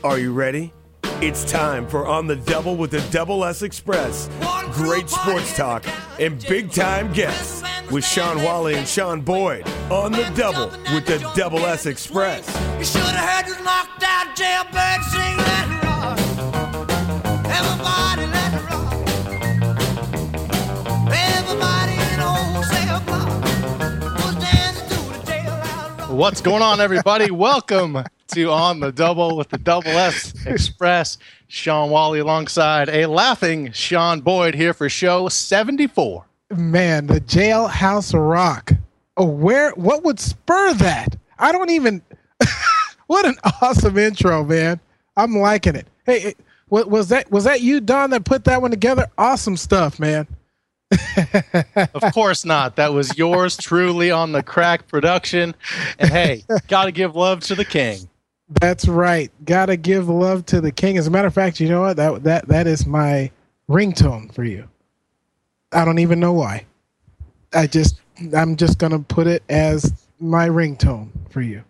Are you ready? It's time for On the Double with the Double S Express. Great sports talk and big-time guests with Sean Wally and Sean Boyd on the Double with the Double S Express. You should have heard this knocked out jailbird sing let it rock. Everybody let it rock. Everybody in old cell block was dancing to the jailhouse rock. What's going on, everybody? Welcome to On the Double with the Double S Express. Sean Wally alongside a laughing Sean Boyd here for show 74. Man, the Jailhouse Rock. Oh, what would spur that? I don't even. What an awesome intro, man. I'm liking it. Hey, was that you, Don, that put that one together? Awesome stuff, man. Of course not. That was yours truly on the Crack production. And hey, got to give love to the king. That's right. Got to give love to the king. As a matter of fact, you know what? That is my ringtone for you. I don't even know why. I'm just going to put it as my ringtone for you.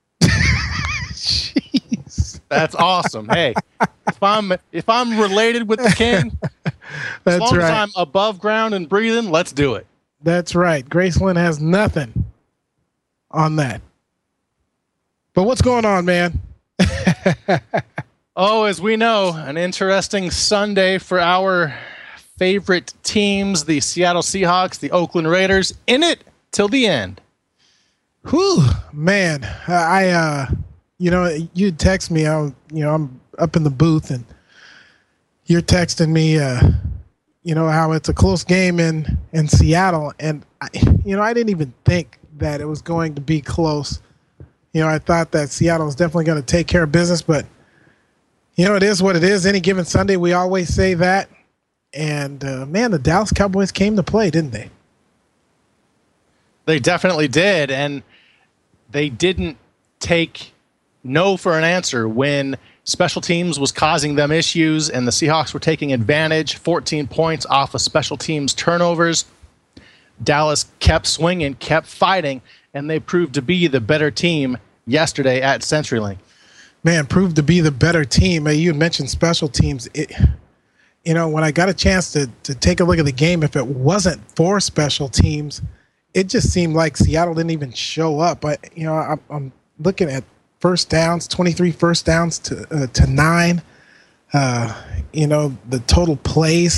Jeez. That's awesome. Hey, if I'm related with the king, as long as I'm above ground and breathing, let's do it. That's right. Graceland has nothing on that. But what's going on, man? Oh, as we know, an interesting Sunday for our favorite teams, the Seattle Seahawks, the Oakland Raiders, in it till the end. Whew, man. You text me, I'm up in the booth and you're texting me, how it's a close game in Seattle. And, I didn't even think that it was going to be close. I thought that Seattle was definitely going to take care of business, but, it is what it is. Any given Sunday, we always say that. And, the Dallas Cowboys came to play, didn't they? They definitely did, and they didn't take no for an answer when special teams was causing them issues and the Seahawks were taking advantage, 14 points off of special teams turnovers. Dallas kept swinging, kept fighting, and they proved to be the better team yesterday at CenturyLink. Man, proved to be the better team. You mentioned special teams. When I got a chance to take a look at the game, if it wasn't for special teams, it just seemed like Seattle didn't even show up. I'm looking at first downs, 23 first downs to 9. The total plays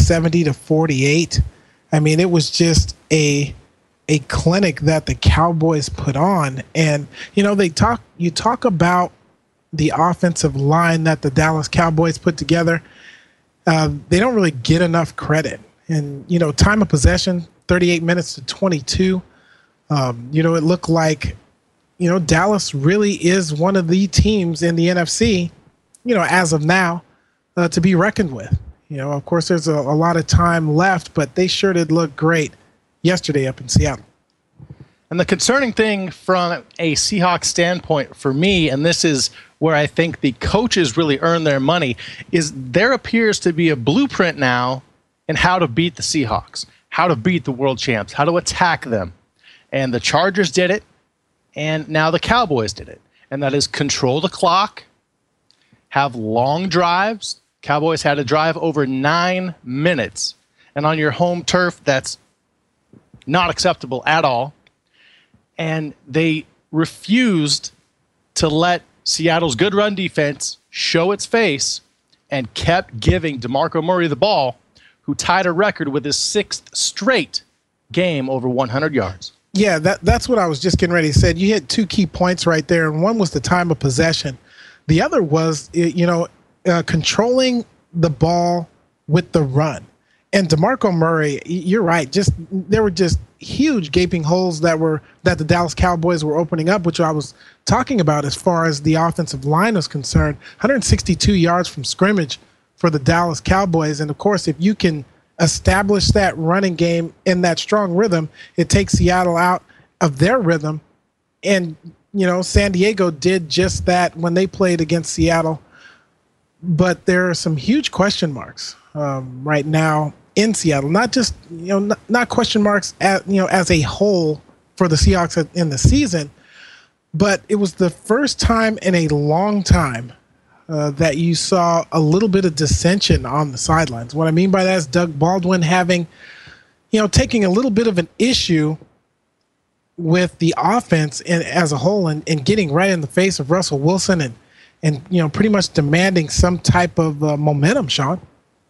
70-48. I mean, it was just a clinic that the Cowboys put on. And, you talk about the offensive line that the Dallas Cowboys put together. They don't really get enough credit. And, time of possession, 38 minutes to 22. It looked like, Dallas really is one of the teams in the NFC, as of now, to be reckoned with. Of course, there's a lot of time left, but they sure did look great yesterday up in Seattle. And the concerning thing from a Seahawks standpoint for me, and this is where I think the coaches really earn their money, is there appears to be a blueprint now in how to beat the Seahawks, how to beat the world champs, how to attack them. And the Chargers did it, and now the Cowboys did it. And that is control the clock, have long drives. Cowboys had to drive over 9 minutes. And on your home turf, that's not acceptable at all. And they refused to let Seattle's good run defense show its face and kept giving DeMarco Murray the ball, who tied a record with his 6th straight game over 100 yards. Yeah, that's what I was just getting ready to say. You hit 2 key points right there, and one was the time of possession. The other was, controlling the ball with the run. And DeMarco Murray, you're right. There were just huge gaping holes that the Dallas Cowboys were opening up, which I was talking about as far as the offensive line is concerned. 162 yards from scrimmage for the Dallas Cowboys, and of course, if you can establish that running game in that strong rhythm, it takes Seattle out of their rhythm. And San Diego did just that when they played against Seattle. But there are some huge question marks right now in Seattle. Not just not question marks as a whole for the Seahawks in the season, but it was the first time in a long time that you saw a little bit of dissension on the sidelines. What I mean by that is Doug Baldwin taking a little bit of an issue with the offense as a whole and getting right in the face of Russell Wilson and pretty much demanding some type of momentum, Sean.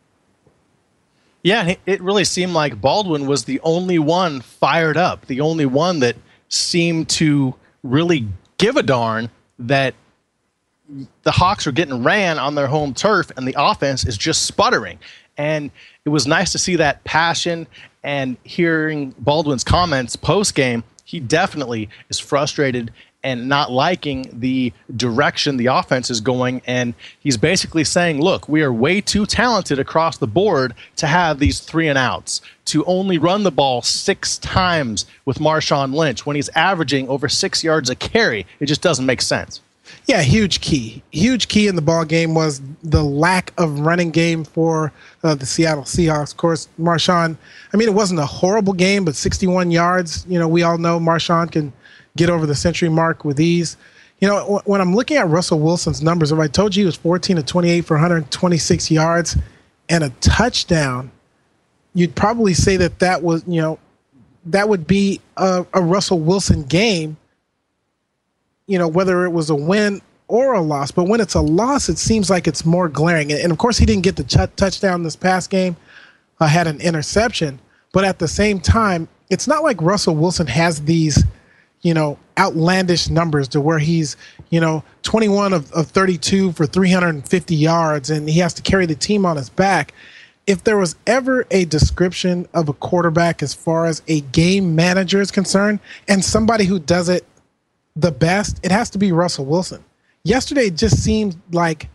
Yeah, it really seemed like Baldwin was the only one fired up, the only one that seemed to really give a darn that the Hawks are getting ran on their home turf and the offense is just sputtering. And it was nice to see that passion, and hearing Baldwin's comments post-game. He definitely is frustrated and not liking the direction the offense is going. And he's basically saying, look, we are way too talented across the board to have these 3-and-outs, to only run the ball 6 times with Marshawn Lynch when he's averaging over 6 yards a carry. It just doesn't make sense. Yeah, huge key in the ball game was the lack of running game for the Seattle Seahawks. Of course, Marshawn, it wasn't a horrible game, but 61 yards. We all know Marshawn can get over the century mark with ease. When I'm looking at Russell Wilson's numbers, if I told you he was 14 of 28 for 126 yards and a touchdown, you'd probably say that was, that would be a Russell Wilson game, whether it was a win or a loss. But when it's a loss, it seems like it's more glaring. And of course, he didn't get the touchdown this past game, had an interception. But at the same time, it's not like Russell Wilson has these, outlandish numbers to where he's, 21 of 32 for 350 yards, and he has to carry the team on his back. If there was ever a description of a quarterback as far as a game manager is concerned, and somebody who does it the best, it has to be Russell Wilson. Yesterday, it just seemed like,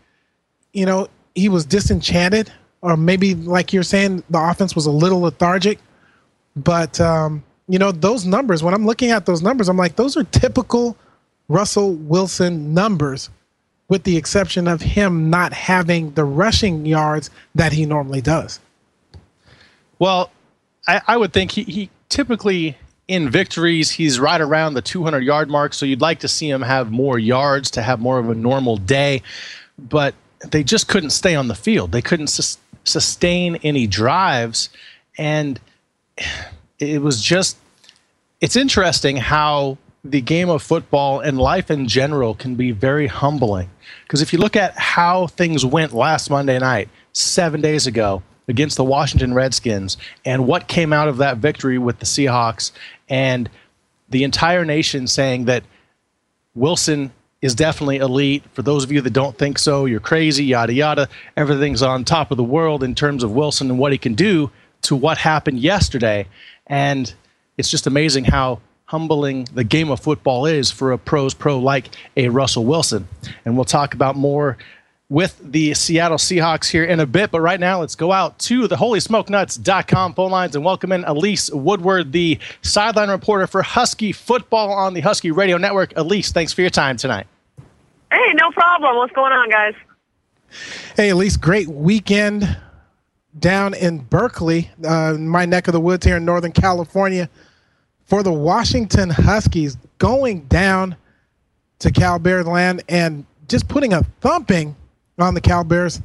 he was disenchanted, or maybe like you're saying, the offense was a little lethargic. But, those numbers, when I'm looking at those numbers, I'm like, those are typical Russell Wilson numbers, with the exception of him not having the rushing yards that he normally does. Well, I would think he typically, in victories, he's right around the 200-yard mark, so you'd like to see him have more yards to have more of a normal day. But they just couldn't stay on the field. They couldn't sustain any drives, and it was just – it's interesting how the game of football and life in general can be very humbling. Because if you look at how things went last Monday night, 7 days ago, against the Washington Redskins, and what came out of that victory with the Seahawks, and the entire nation saying that Wilson is definitely elite. For those of you that don't think so, you're crazy, yada, yada. Everything's on top of the world in terms of Wilson and what he can do, to what happened yesterday. And it's just amazing how humbling the game of football is for a pro like a Russell Wilson. And we'll talk about more with the Seattle Seahawks here in a bit. But right now, let's go out to the HolySmokeNuts.com phone lines and welcome in Elise Woodward, the sideline reporter for Husky football on the Husky Radio Network. Elise, thanks for your time tonight. Hey, no problem. What's going on, guys? Hey, Elise, great weekend down in Berkeley, my neck of the woods here in Northern California, for the Washington Huskies, going down to Cal Bears land and just putting a thumping on the Cal Bears,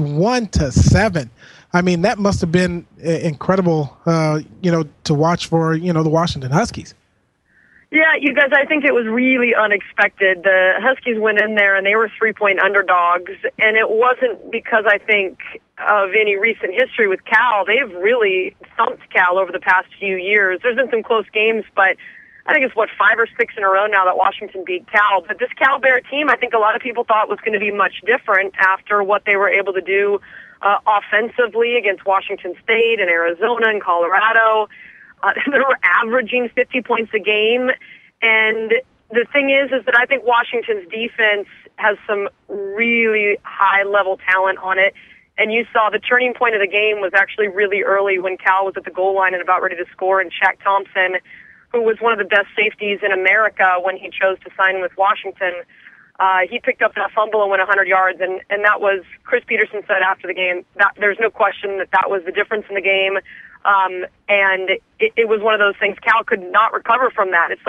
31-7. That must have been incredible, to watch for, the Washington Huskies. Yeah, you guys, I think it was really unexpected. The Huskies went in there and they were 3-point underdogs, and it wasn't because I think of any recent history with Cal. They've really thumped Cal over the past few years. There's been some close games, but I think it's 5 or 6 in a row now that Washington beat Cal. But this Cal Bear team, I think a lot of people thought was going to be much different after what they were able to do offensively against Washington State and Arizona and Colorado. They were averaging 50 points a game. And the thing is that I think Washington's defense has some really high-level talent on it. And you saw the turning point of the game was actually really early when Cal was at the goal line and about ready to score, and Shaq Thompson, who was one of the best safeties in America when he chose to sign with Washington, he picked up that fumble and went 100 yards. And that was, Chris Peterson said after the game, that there's no question that was the difference in the game. And it was one of those things, Cal could not recover from that.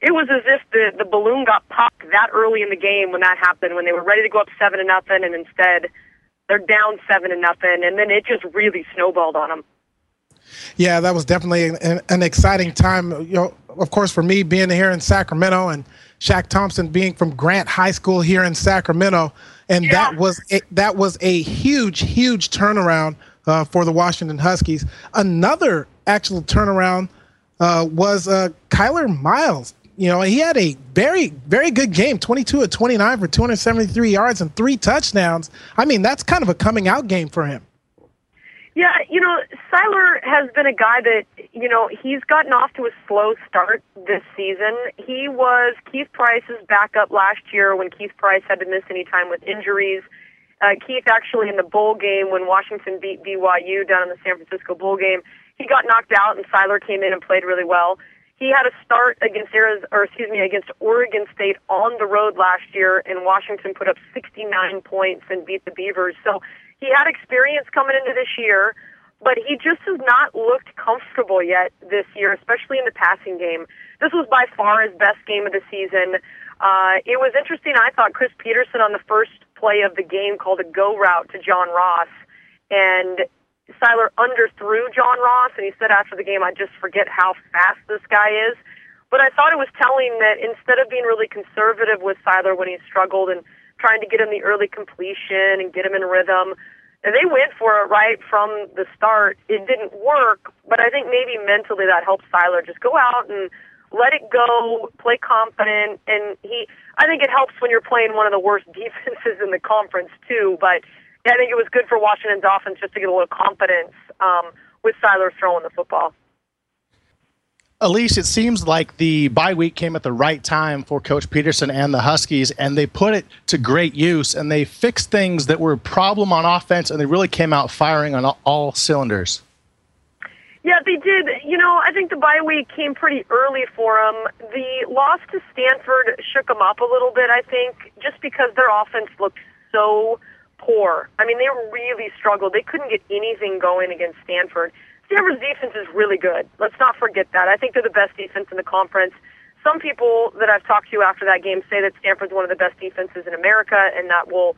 it was as if the balloon got popped that early in the game when that happened, when they were ready to go up 7-0, and instead they're down 7-0, and then it just really snowballed on them. Yeah, that was definitely an exciting time. You know, of course, for me being here in Sacramento and Shaq Thompson being from Grant High School here in Sacramento, and that was a huge turnaround for the Washington Huskies. Another actual turnaround was Kyler Miles. You know, he had a very, very good game, 22 of 29 for 273 yards and 3 touchdowns. I mean, that's kind of a coming out game for him. Yeah, you know, Siler has been a guy that, you know, he's gotten off to a slow start this season. He was Keith Price's backup last year when Keith Price had to miss any time with injuries. Keith actually in the bowl game when Washington beat BYU down in the San Francisco bowl game, he got knocked out and Siler came in and played really well. He had a start against Oregon State on the road last year, and Washington put up 69 points and beat the Beavers. So he had experience coming into this year, but he just has not looked comfortable yet this year, especially in the passing game. This was by far his best game of the season. It was interesting. I thought Chris Peterson on the first play of the game called a go route to John Ross, and Siler underthrew John Ross, and he said after the game, I just forget how fast this guy is. But I thought it was telling that instead of being really conservative with Siler when he struggled and trying to get him the early completion and get him in rhythm, and they went for it right from the start. It didn't work, but I think maybe mentally that helped Siler just go out and let it go, play confident, and I think it helps when you're playing one of the worst defenses in the conference too, but I think it was good for Washington's offense just to get a little confidence with Siler throwing the football. Elise, it seems like the bye week came at the right time for Coach Peterson and the Huskies, and they put it to great use, and they fixed things that were a problem on offense, and they really came out firing on all cylinders. Yeah, they did. You know, I think the bye week came pretty early for them. The loss to Stanford shook them up a little bit, I think, just because their offense looked so poor. I mean, they really struggled. They couldn't get anything going against Stanford. Stanford's defense is really good. Let's not forget that. I think they're the best defense in the conference. Some people that I've talked to after that game say that Stanford's one of the best defenses in America, and that will,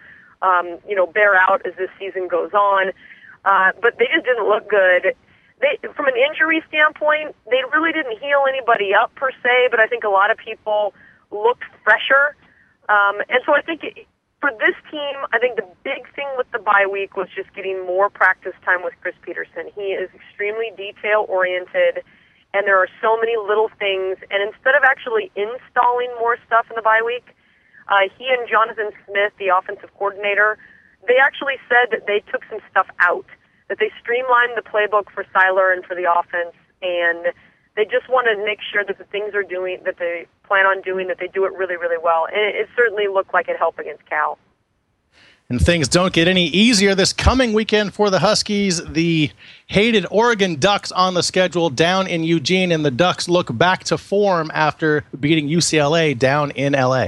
bear out as this season goes on. But they just didn't look good. From an injury standpoint, they really didn't heal anybody up per se, but I think a lot of people looked fresher. And so I think for this team, I think the big thing with the bye week was just getting more practice time with Chris Peterson. He is extremely detail-oriented, and there are so many little things. And instead of actually installing more stuff in the bye week, he and Jonathan Smith, the offensive coordinator, they actually said that they took some stuff out, that they streamlined the playbook for Siler and for the offense, and they just want to make sure that the things they're doing, that they plan on doing, that they do it really, really well. And it certainly looked like it helped against Cal. And things don't get any easier this coming weekend for the Huskies. The hated Oregon Ducks on the schedule down in Eugene, and the Ducks look back to form after beating UCLA down in L.A.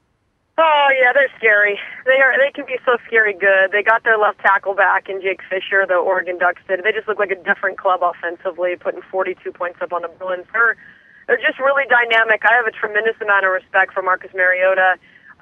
Oh, yeah, they're scary. They can be so scary good. They got their left tackle back in Jake Fisher, the Oregon Ducks did. They just look like a different club offensively, putting 42 points up on the Bruins. They're just really dynamic. I have a tremendous amount of respect for Marcus Mariota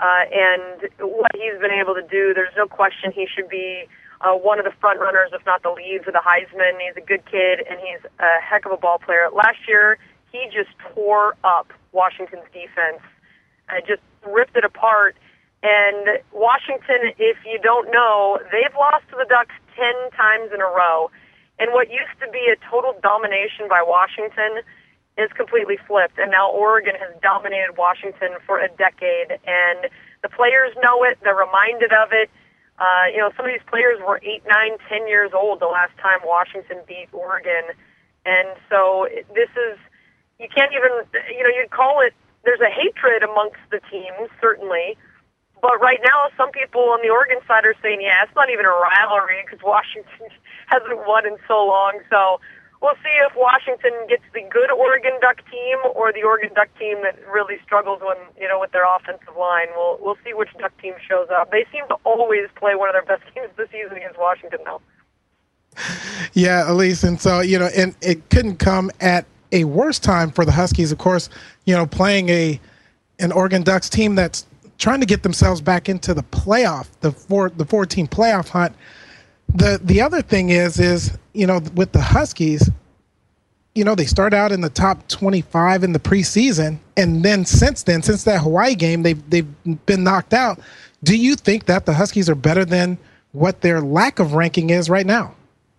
and what he's been able to do. There's no question he should be one of the front runners, if not the lead, for the Heisman. He's a good kid, and he's a heck of a ball player. Last year, he just tore up Washington's defense. Just ripped it apart. And Washington, if you don't know, they've lost to the Ducks 10 times in a row. And what used to be a total domination by Washington is completely flipped. And now Oregon has dominated Washington for a decade. And the players know it. They're reminded of it. Some of these players were 8, 9, 10 years old the last time Washington beat Oregon. And so this is, you can't even, you'd call it, there's a hatred amongst the teams, certainly. But right now, some people on the Oregon side are saying, yeah, it's not even a rivalry because Washington hasn't won in so long. So we'll see if Washington gets the good Oregon Duck team or the Oregon Duck team that really struggles with their offensive line. We'll see which Duck team shows up. They seem to always play one of their best games this season against Washington, though. Yeah, Elise, and so, and it couldn't come at a worse time for the Huskies, of course, playing an Oregon Ducks team that's trying to get themselves back into the playoff, the 4-team playoff hunt. The other thing is with the Huskies, they start out in the top 25 in the preseason, and then since that Hawaii game, they've been knocked out. Do you think that the Huskies are better than what their lack of ranking is right now?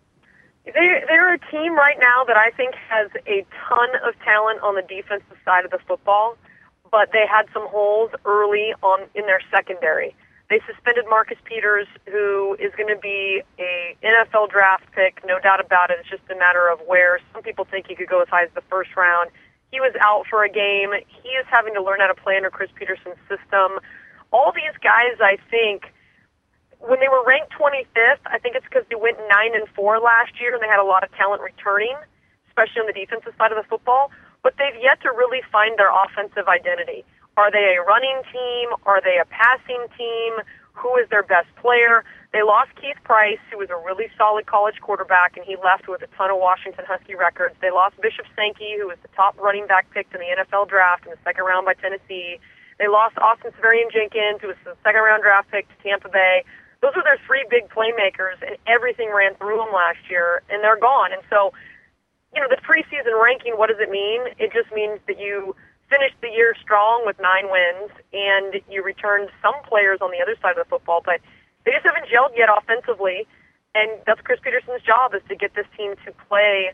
They're a team right now that I think has a ton of talent on the defensive side of the football, but they had some holes early on in their secondary. They suspended Marcus Peters, who is going to be a NFL draft pick, no doubt about it. It's just a matter of where. Some people think he could go as high as the first round. He was out for a game. He is having to learn how to play under Chris Peterson's system. All these guys, I think, when they were ranked 25th, I think it's because they went 9-4 last year and they had a lot of talent returning, especially on the defensive side of the football. But they've yet to really find their offensive identity. Are they a running team? Are they a passing team? Who is their best player? They lost Keith Price, who was a really solid college quarterback, and he left with a ton of Washington Husky records. They lost Bishop Sankey, who was the top running back picked in the NFL draft in the second round by Tennessee. They lost Austin Severian-Jenkins, who was the second-round draft pick to Tampa Bay. Those were their three big playmakers, and everything ran through them last year, and they're gone. And so, the preseason ranking, what does it mean? It just means that you finished the year strong with 9 wins, and you returned some players on the other side of the football, but they just haven't gelled yet offensively, and that's Chris Peterson's job, is to get this team to play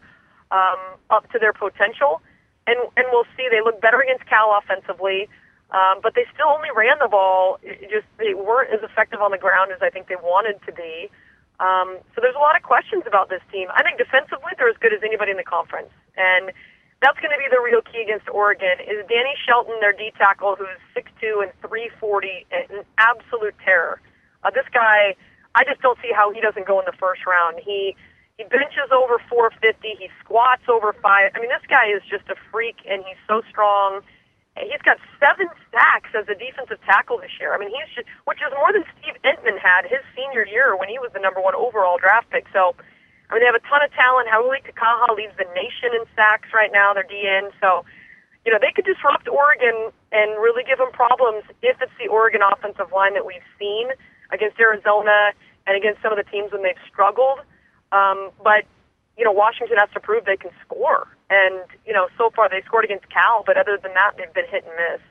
up to their potential, and we'll see. They look better against Cal offensively, but they still only ran the ball. They weren't as effective on the ground as I think they wanted to be. So there's a lot of questions about this team. I think defensively they're as good as anybody in the conference, and that's going to be the real key against Oregon. Is Danny Shelton, their D tackle, who's 6'2" and 340, an absolute terror. This guy, I just don't see how he doesn't go in the first round. He benches over 450. He squats over 5. I mean, this guy is just a freak, and he's so strong. He's got 7 sacks as a defensive tackle this year. I mean, which is more than Steve Entman had his senior year when he was the number 1 overall draft pick. So, I mean, they have a ton of talent. Hauli Kakaha leads the nation in sacks right now, their DN. So, they could disrupt Oregon and really give them problems if it's the Oregon offensive line that we've seen against Arizona and against some of the teams when they've struggled. But, Washington has to prove they can score. And, so far they scored against Cal, but other than that, they've been hit and miss.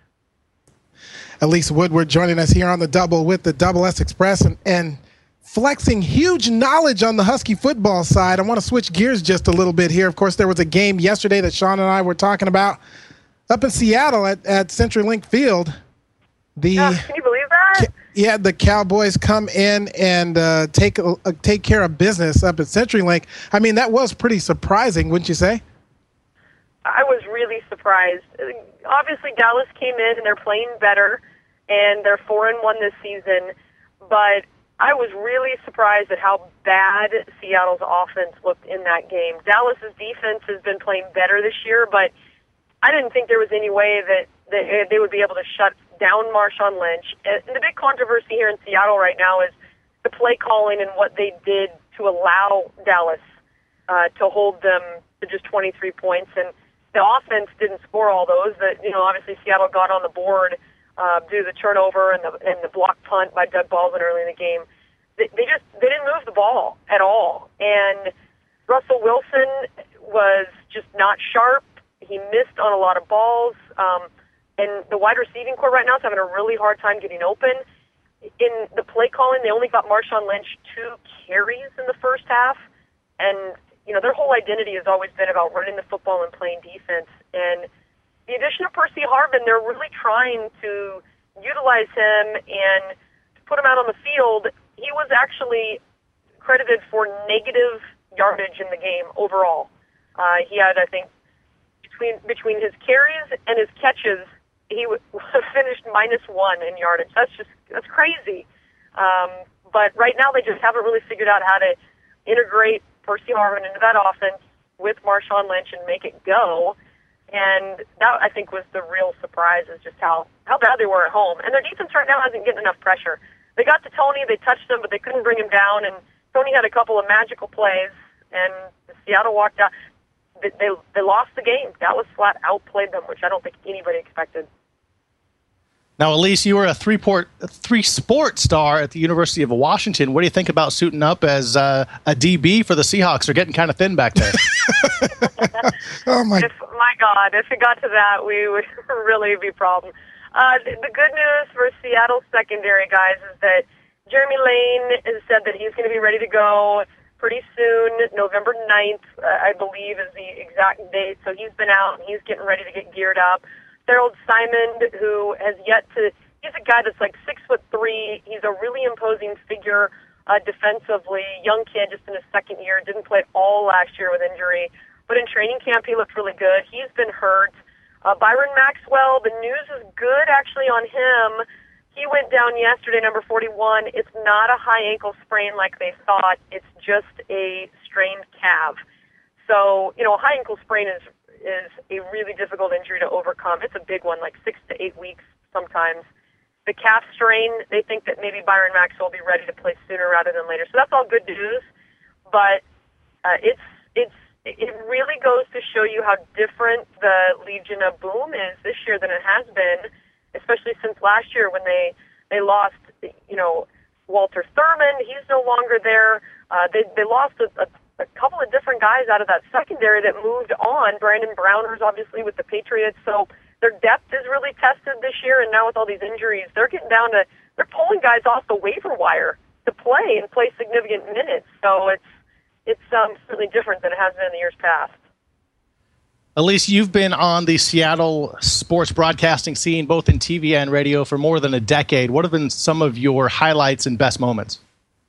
Elise Woodward joining us here on the Double with the Double S Express and flexing huge knowledge on the Husky football side. I want to switch gears just a little bit here. Of course, there was a game yesterday that Sean and I were talking about up in Seattle at CenturyLink Field. Can you believe that? Yeah, the Cowboys come in and take care of business up at CenturyLink. I mean, that was pretty surprising, wouldn't you say? I was really surprised. Obviously, Dallas came in and they're playing better, and they're 4-1 this season. But I was really surprised at how bad Seattle's offense looked in that game. Dallas's defense has been playing better this year, but I didn't think there was any way that they would be able to shut down Marshawn Lynch. And the big controversy here in Seattle right now is the play calling and what they did to allow Dallas to hold them to just 23 points. And the offense didn't score all those. Obviously Seattle got on the board due to the turnover and the block punt by Doug Baldwin early in the game. They didn't move the ball at all. And Russell Wilson was just not sharp. He missed on a lot of balls. And the wide receiving core right now is having a really hard time getting open. In the play calling, they only got Marshawn Lynch 2 carries in the first half. And, their whole identity has always been about running the football and playing defense. And the addition of Percy Harvin, they're really trying to utilize him and to put him out on the field. He was actually credited for negative yardage in the game overall. He had, I think, between his carries and his catches, he finished -1 in yardage. That's crazy. But right now they just haven't really figured out how to integrate Percy Harvin into that offense with Marshawn Lynch and make it go. And that, I think, was the real surprise, is just how bad they were at home. And their defense right now hasn't getting enough pressure. They got to Tony, they touched him, but they couldn't bring him down. And Tony had a couple of magical plays, and Seattle walked out. they lost the game. Dallas flat outplayed them, which I don't think anybody expected. Now, Elise, you were a three-sport star at the University of Washington. What do you think about suiting up as a DB for the Seahawks? They're getting kind of thin back there. Oh, my. My God, if it got to that, we would really be a problem. The good news for Seattle's secondary, guys, is that Jeremy Lane has said that he's going to be ready to go pretty soon. November 9th, I believe, is the exact date. So he's been out, and he's getting ready to get geared up. Harold Simon, who has yet to, he's a guy that's like 6'3". He's a really imposing figure defensively. Young kid, just in his second year, didn't play all last year with injury. But in training camp, he looked really good. He's been hurt. Byron Maxwell, the news is good actually on him. He went down yesterday, number 41. It's not a high ankle sprain like they thought. It's just a strained calf. So, a high ankle sprain is a really difficult injury to overcome. It's a big one, like 6 to 8 weeks sometimes. The calf strain, they think that maybe Byron Maxwell will be ready to play sooner rather than later. So that's all good news. But it really goes to show you how different the Legion of Boom is this year than it has been, especially since last year when they lost, Walter Thurman. He's no longer there. They lost a couple of different guys out of that secondary that moved on. Brandon Browner's obviously with the Patriots, so their depth is really tested this year, and now with all these injuries, they're getting down to, they're pulling guys off the waiver wire to play significant minutes. So it's certainly different than it has been in the years past. Elise, you've been on the Seattle sports broadcasting scene, both in TV and radio, for more than a decade. What have been some of your highlights and best moments?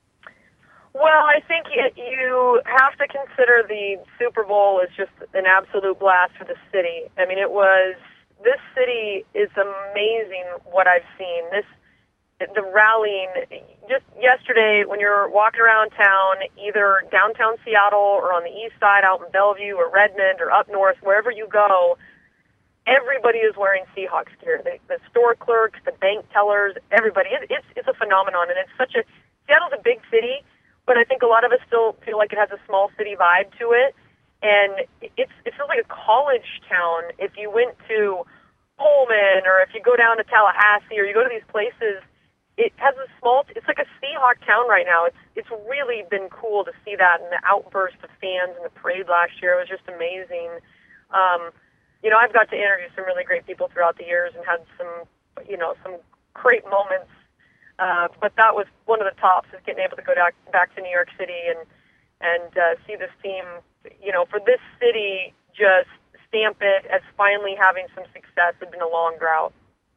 Well, I think you have to consider the Super Bowl as just an absolute blast for the city. I mean, this city is amazing what I've seen. The rallying, just yesterday when you're walking around town, either downtown Seattle or on the east side out in Bellevue or Redmond or up north, wherever you go, everybody is wearing Seahawks gear. The store clerks, the bank tellers, everybody. It's a phenomenon, and Seattle's a big city, but I think a lot of us still feel like it has a small city vibe to it, and it feels like a college town. If you went to Pullman or if you go down to Tallahassee or you go to these places, it has it's like a Seahawk town right now. It's really been cool to see that, and the outburst of fans and the parade last year was just amazing. I've got to interview some really great people throughout the years and had some great moments. But that was one of the tops, is getting able to go back to New York City and see this team, for this city, just stamp it as finally having some success. It's been a long drought.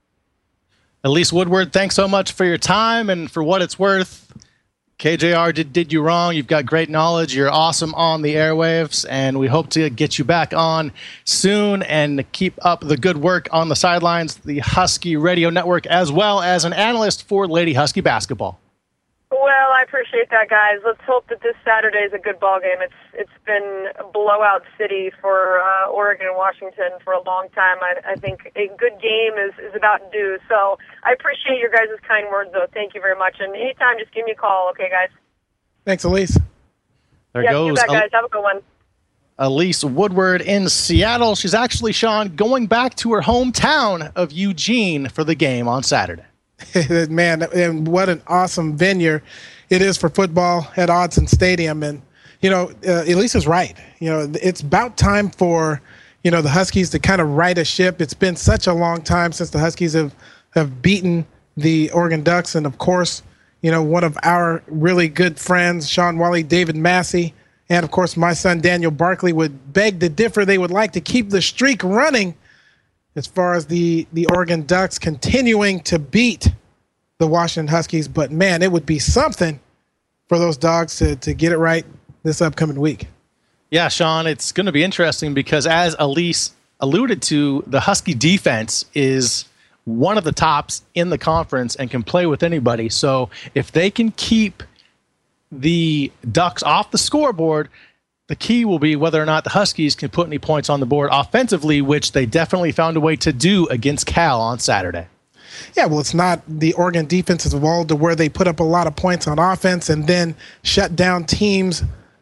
Elise Woodward, thanks so much for your time, and for what it's worth, KJR did you wrong. You've got great knowledge. You're awesome on the airwaves, and we hope to get you back on soon and keep up the good work on the sidelines, the Husky Radio Network, as well as an analyst for Lady Husky basketball. Well, I appreciate that, guys. Let's hope that this Saturday is a good ball game. It's been a blowout city for Oregon and Washington for a long time. I think a good game is about due. So I appreciate your guys' kind words, though. Thank you very much. And anytime, just give me a call, okay, guys? Thanks, Elise. There goes. You bet, guys. Have a good one. Elise Woodward in Seattle. She's actually, Sean, going back to her hometown of Eugene for the game on Saturday. Man, and what an awesome venue it is for football at Autzen Stadium. And, Elise is right. It's about time for, the Huskies to kind of right a ship. It's been such a long time since the Huskies have beaten the Oregon Ducks. And, of course, one of our really good friends, Sean Wally, David Massey, and, of course, my son Daniel Barkley would beg to differ. They would like to keep the streak running as far as the Oregon Ducks continuing to beat the Washington Huskies. But, man, it would be something for those Dogs to get it right this upcoming week. Yeah, Sean, it's going to be interesting because, as Elise alluded to, the Husky defense is one of the tops in the conference and can play with anybody. So if they can keep the Ducks off the scoreboard, the key will be whether or not the Huskies can put any points on the board offensively, which they definitely found a way to do against Cal on Saturday. Yeah, well, it's not the Oregon defense has evolved to where they put up a lot of points on offense and then shut down teams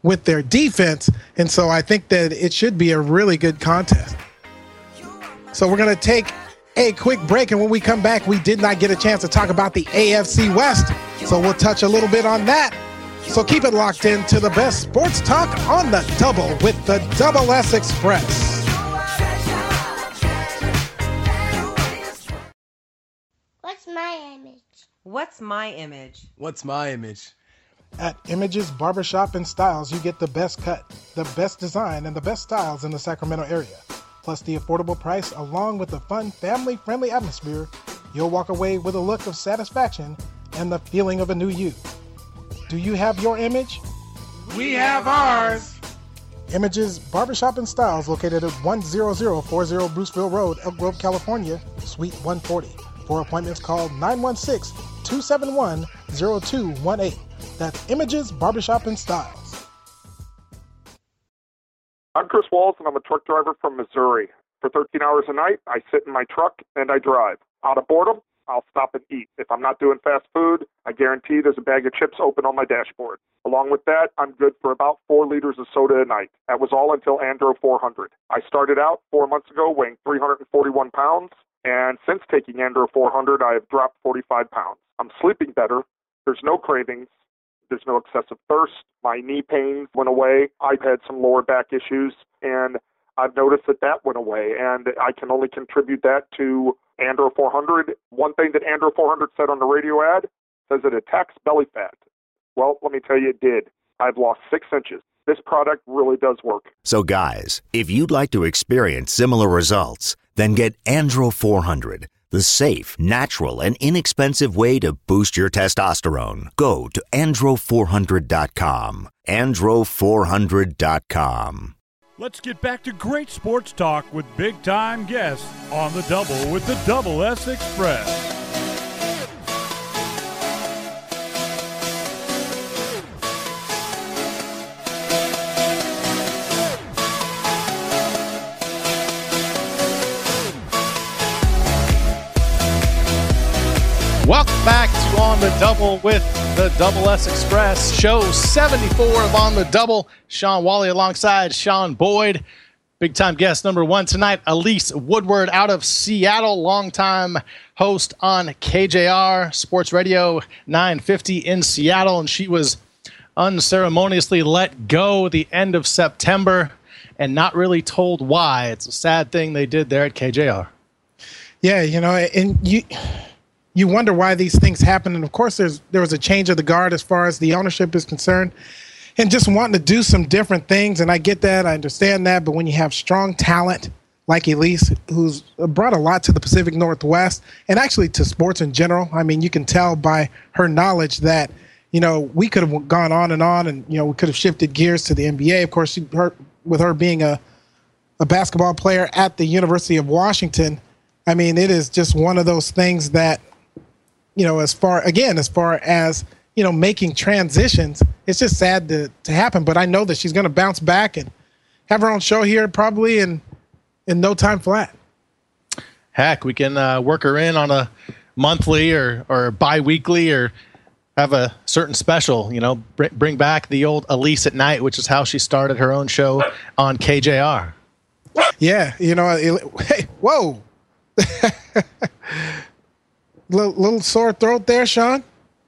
with their defense. And so I think that it should be a really good contest. So we're going to take a quick break, and when we come back, we did not get a chance to talk about the AFC West, so we'll touch a little bit on that. So keep it locked in to the best sports talk on the double with the Double S Express. What's my image? What's my image? What's my image? At Images Barbershop and Styles, you get the best cut, the best design, and the best styles in the Sacramento area. Plus the affordable price, along with the fun, family-friendly atmosphere, you'll walk away with a look of satisfaction and the feeling of a new you. Do you have your image? We have ours. Images Barbershop and Styles, located at 10040 Bruceville Road, Elk Grove, California, Suite 140. For appointments, call 916-271-0218. That's Images Barbershop and Styles. I'm Chris Walls, and I'm a truck driver from Missouri. For 13 hours a night, I sit in my truck and I drive. Out of boredom, I'll stop and eat. If I'm not doing fast food, I guarantee there's a bag of chips open on my dashboard. Along with that, I'm good for about 4 liters of soda a night. That was all until Andro 400. I started out 4 months ago weighing 341 pounds, and since taking Andro 400, I have dropped 45 pounds. I'm sleeping better. There's no cravings. There's no excessive thirst. My knee pains went away. I've had some lower back issues, and I've noticed that went away, and I can only contribute that to Andro 400. One thing that Andro 400 said on the radio ad says it attacks belly fat. Well, let me tell you, it did. I've lost 6 inches. This product really does work. So guys, if you'd like to experience similar results, then get Andro 400, the safe, natural, and inexpensive way to boost your testosterone. Go to andro400.com. andro400.com. Let's get back to great sports talk with big-time guests on the double with the Double S Express. Welcome back to On the Double with the Double S Express. Show 74 of On the Double. Sean Wally alongside Sean Boyd. Big time guest number 1 tonight, Elise Woodward out of Seattle, longtime host on KJR Sports Radio 950 in Seattle. And she was unceremoniously let go at the end of September and not really told why. It's a sad thing they did there at KJR. Yeah, you know, and you wonder why these things happen. And of course, there was a change of the guard as far as the ownership is concerned, and just wanting to do some different things. And I get that. I understand that. But when you have strong talent like Elise, who's brought a lot to the Pacific Northwest and actually to sports in general, I mean, you can tell by her knowledge that, you know, we could have gone on, and, you know, we could have shifted gears to the NBA. Of course, with her being a basketball player at the University of Washington, I mean, it is just one of those things that, you know, as far as, you know, making transitions, it's just sad to happen. But I know that she's going to bounce back and have her own show here probably in no time flat. Heck, we can work her in on a monthly or bi-weekly, or have a certain special, you know, bring back the old Elise at Night, which is how she started her own show on KJR. Yeah, you know, hey, whoa. Little sore throat there, Sean.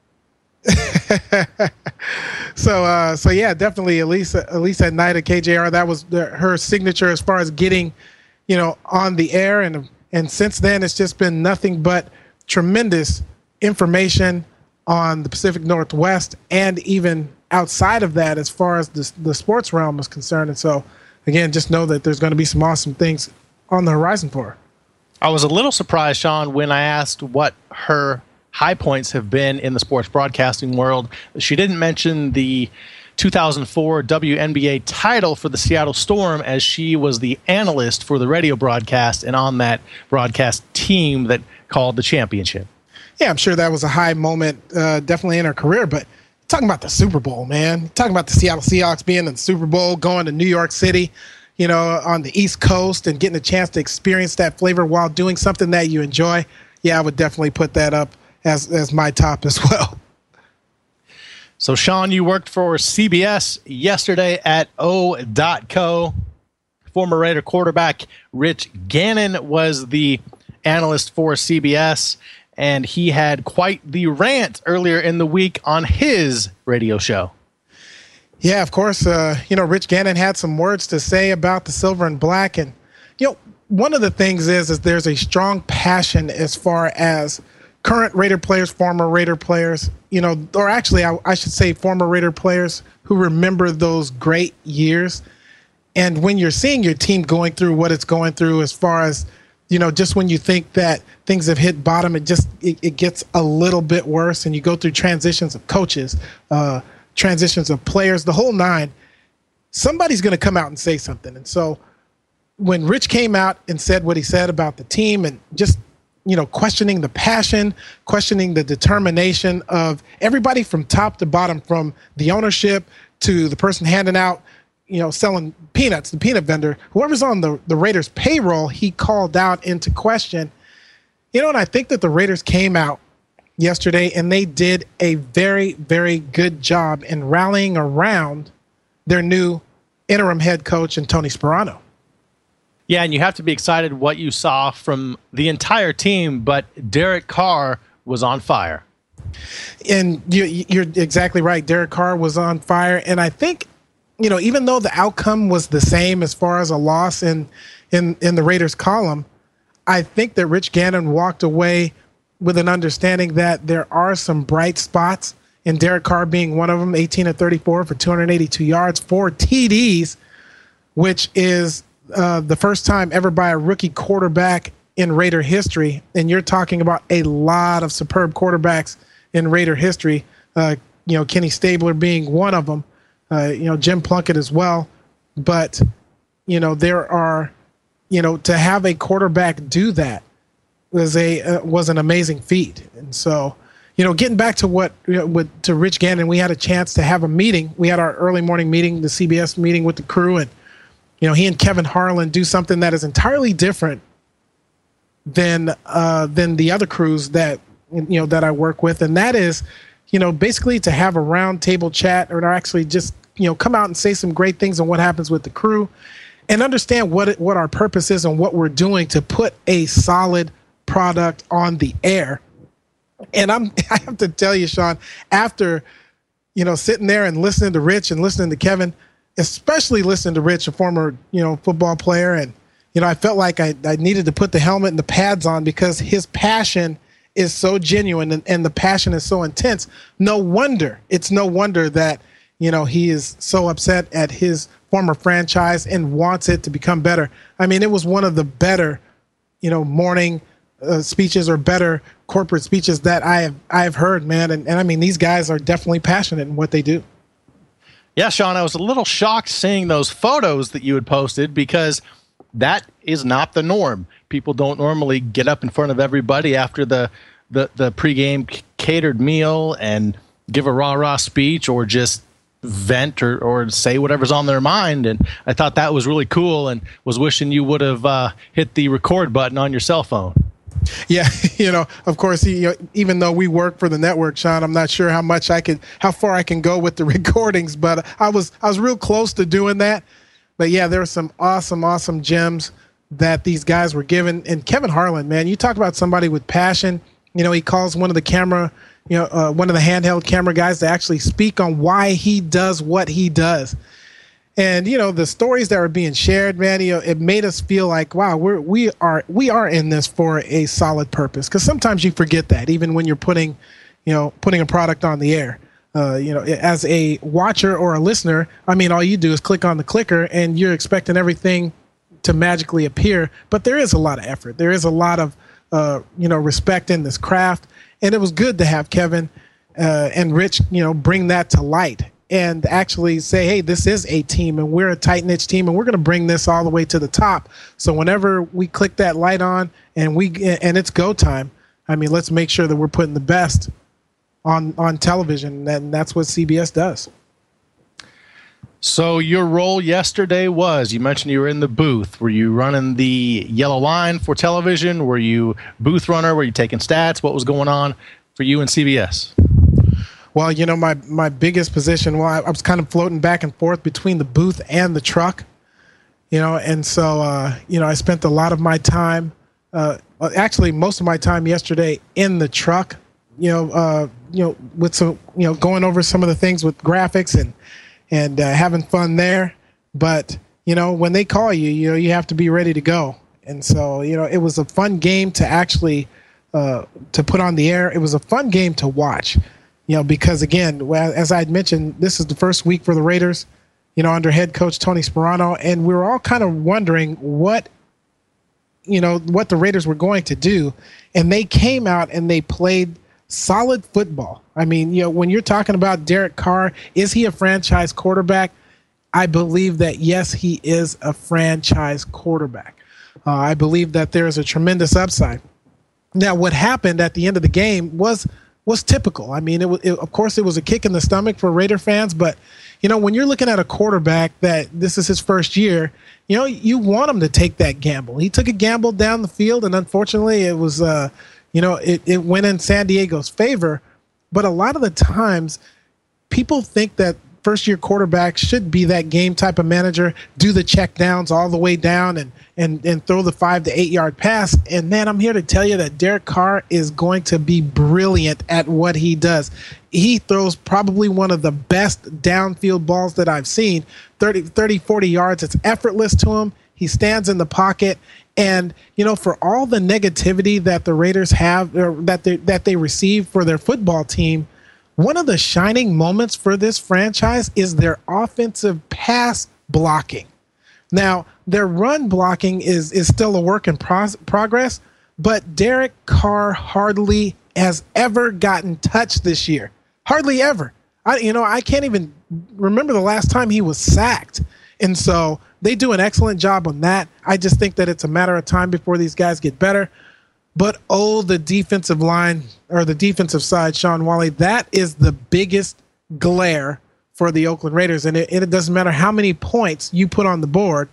So yeah, definitely Elise at Night at KJR. That was her signature as far as getting, you know, on the air, and since then it's just been nothing but tremendous information on the Pacific Northwest and even outside of that as far as the sports realm is concerned. And so again, just know that there's going to be some awesome things on the horizon for her. I was a little surprised, Sean, when I asked what her high points have been in the sports broadcasting world. She didn't mention the 2004 WNBA title for the Seattle Storm, as she was the analyst for the radio broadcast and on that broadcast team that called the championship. Yeah, I'm sure that was a high moment, definitely in her career. But talking about the Super Bowl, man, talking about the Seattle Seahawks being in the Super Bowl, going to New York City, you know, on the East Coast, and getting a chance to experience that flavor while doing something that you enjoy. Yeah, I would definitely put that up as my top as well. So, Sean, you worked for CBS yesterday at O.co. Former Raider quarterback Rich Gannon was the analyst for CBS, and he had quite the rant earlier in the week on his radio show. Yeah, of course. Rich Gannon had some words to say about the silver and black. And, one of the things is there's a strong passion as far as current Raider players, former Raider players, or actually I should say former Raider players who remember those great years. And when you're seeing your team going through what it's going through as far as, just when you think that things have hit bottom, it gets a little bit worse, and you go through transitions of coaches, transitions of players, the whole nine, somebody's going to come out and say something. And so when Rich came out and said what he said about the team and just, questioning the passion, questioning the determination of everybody from top to bottom, from the ownership to the person handing out, selling peanuts, the peanut vendor, whoever's on the Raiders payroll, he called out into question. And I think that the Raiders came out yesterday and they did a very, very good job in rallying around their new interim head coach and Tony Sparano. Yeah, and you have to be excited what you saw from the entire team, but Derek Carr was on fire. And you're exactly right. Derek Carr was on fire. And I think, even though the outcome was the same as far as a loss in the Raiders column, I think that Rich Gannon walked away with an understanding that there are some bright spots, and Derek Carr being one of them, 18 of 34 for 282 yards, 4 TDs, which is the first time ever by a rookie quarterback in Raider history. And you're talking about a lot of superb quarterbacks in Raider history, Kenny Stabler being one of them, Jim Plunkett as well. But, there are, to have a quarterback do that was an amazing feat. And so, getting back to to Rich Gannon, we had a chance to have a meeting. We had our early morning meeting, the CBS meeting with the crew, and he and Kevin Harlan do something that is entirely different than the other crews that that I work with, and that is, basically to have a round table chat, or actually just come out and say some great things on what happens with the crew, and understand what our purpose is and what we're doing to put a solid product on the air. And I have to tell you, Sean, after sitting there and listening to Rich and listening to Kevin, especially listening to Rich, a former, football player. And, I felt like I needed to put the helmet and the pads on because his passion is so genuine and the passion is so intense. It's no wonder that, he is so upset at his former franchise and wants it to become better. I mean, it was one of the better, morning speeches or better corporate speeches that I have heard, man. And I mean, these guys are definitely passionate in what they do. Yeah, Sean, I was a little shocked seeing those photos that you had posted because that is not the norm. People don't normally get up in front of everybody after the pregame catered meal and give a rah-rah speech or just vent or say whatever's on their mind. And I thought that was really cool and was wishing you would have hit the record button on your cell phone. Yeah, of course, even though we work for the network, Sean, I'm not sure how far I can go with the recordings, but I was real close to doing that. But yeah, there were some awesome gems that these guys were given. And Kevin Harlan, man, you talk about somebody with passion. He calls one of the one of the handheld camera guys to actually speak on why he does what he does. And, the stories that were being shared, man, it made us feel like, wow, we are in this for a solid purpose. Because sometimes you forget that, even when you're putting a product on the air. As a watcher or a listener, I mean, all you do is click on the clicker and you're expecting everything to magically appear. But there is a lot of effort. There is a lot of, respect in this craft. And it was good to have Kevin and Rich, bring that to light. And actually say, hey, this is a team and we're a tight-knit team and we're going to bring this all the way to the top. So whenever we click that light on and it's go time, I mean, let's make sure that we're putting the best on television, and that's what CBS does. So your role yesterday was, you mentioned you were in the booth. Were you running the yellow line for television? Were you booth runner? Were you taking stats? What was going on for you and CBS? Well, my biggest position, I was kind of floating back and forth between the booth and the truck, and so, I spent a lot of my time, actually most of my time yesterday in the truck, with some, going over some of the things with graphics and having fun there. But, when they call you, you have to be ready to go. And so, it was a fun game to actually to put on the air. It was a fun game to watch. Because again, as I had mentioned, this is the first week for the Raiders, under head coach Tony Sperano, and we were all kind of wondering what the Raiders were going to do, and they came out and they played solid football. I mean, when you're talking about Derek Carr, is he a franchise quarterback? I believe that, yes, he is a franchise quarterback. I believe that there is a tremendous upside. Now, what happened at the end of the game was typical. I mean, of course, it was a kick in the stomach for Raider fans, but, when you're looking at a quarterback that this is his first year, you want him to take that gamble. He took a gamble down the field, and unfortunately, it was, it went in San Diego's favor. But a lot of the times, people think that first-year quarterbacks should be that game type of manager, do the check downs all the way down and throw the 5 to 8 yard pass. And man, I'm here to tell you that Derek Carr is going to be brilliant at what he does. He throws probably one of the best downfield balls that I've seen, 30, 40 yards. It's effortless to him. He stands in the pocket. And, for all the negativity that the Raiders have, or that they receive for their football team, one of the shining moments for this franchise is their offensive pass blocking. Now, their run blocking is still a work in progress, but Derek Carr hardly has ever gotten touched this year. Hardly ever. I can't even remember the last time he was sacked. And so they do an excellent job on that. I just think that it's a matter of time before these guys get better. But, the defensive line, or the defensive side, Sean Wally, that is the biggest glare for the Oakland Raiders. And it doesn't matter how many points you put on the board.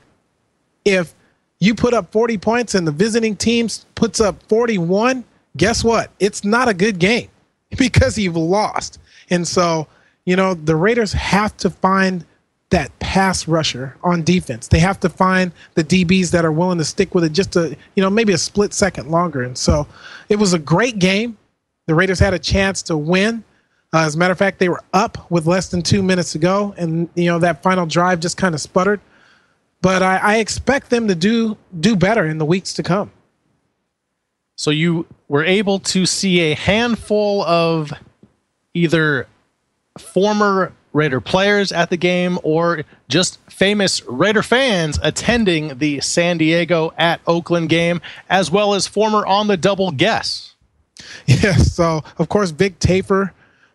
If you put up 40 points and the visiting team puts up 41, guess what? It's not a good game because you've lost. And so, the Raiders have to find that pass rusher on defense. They have to find the DBs that are willing to stick with it just maybe a split second longer. And so it was a great game. The Raiders had a chance to win. As a matter of fact, they were up with less than 2 minutes to go. And, that final drive just kind of sputtered. But I expect them to do better in the weeks to come. So you were able to see a handful of either former Raider players at the game or just famous Raider fans attending the San Diego at Oakland game, as well as former On the Double guests. Yes, so of course Vic Tafur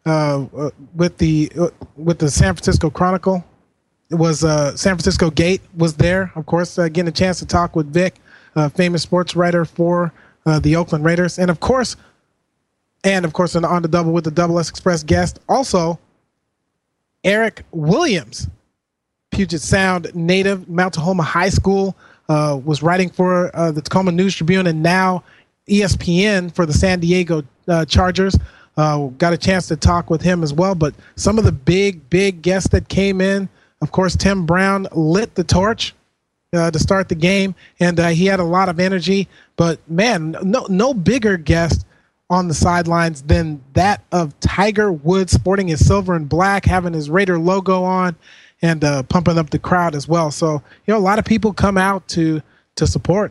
with the San Francisco Chronicle, it was San Francisco Gate was there. Of course, getting a chance to talk with Vic, famous sports writer for the Oakland Raiders, and of course, on the double with the Double S Express guest also. Eric Williams, Puget Sound native, Mount Tahoma High School, was writing for the Tacoma News Tribune and now ESPN for the San Diego Chargers. Got a chance to talk with him as well. But some of the big guests that came in, of course, Tim Brown lit the torch to start the game, and he had a lot of energy. But, man, no bigger guest on the sidelines than that of Tiger Woods, sporting his silver and black, having his Raider logo on, and pumping up the crowd as well. So, a lot of people come out to support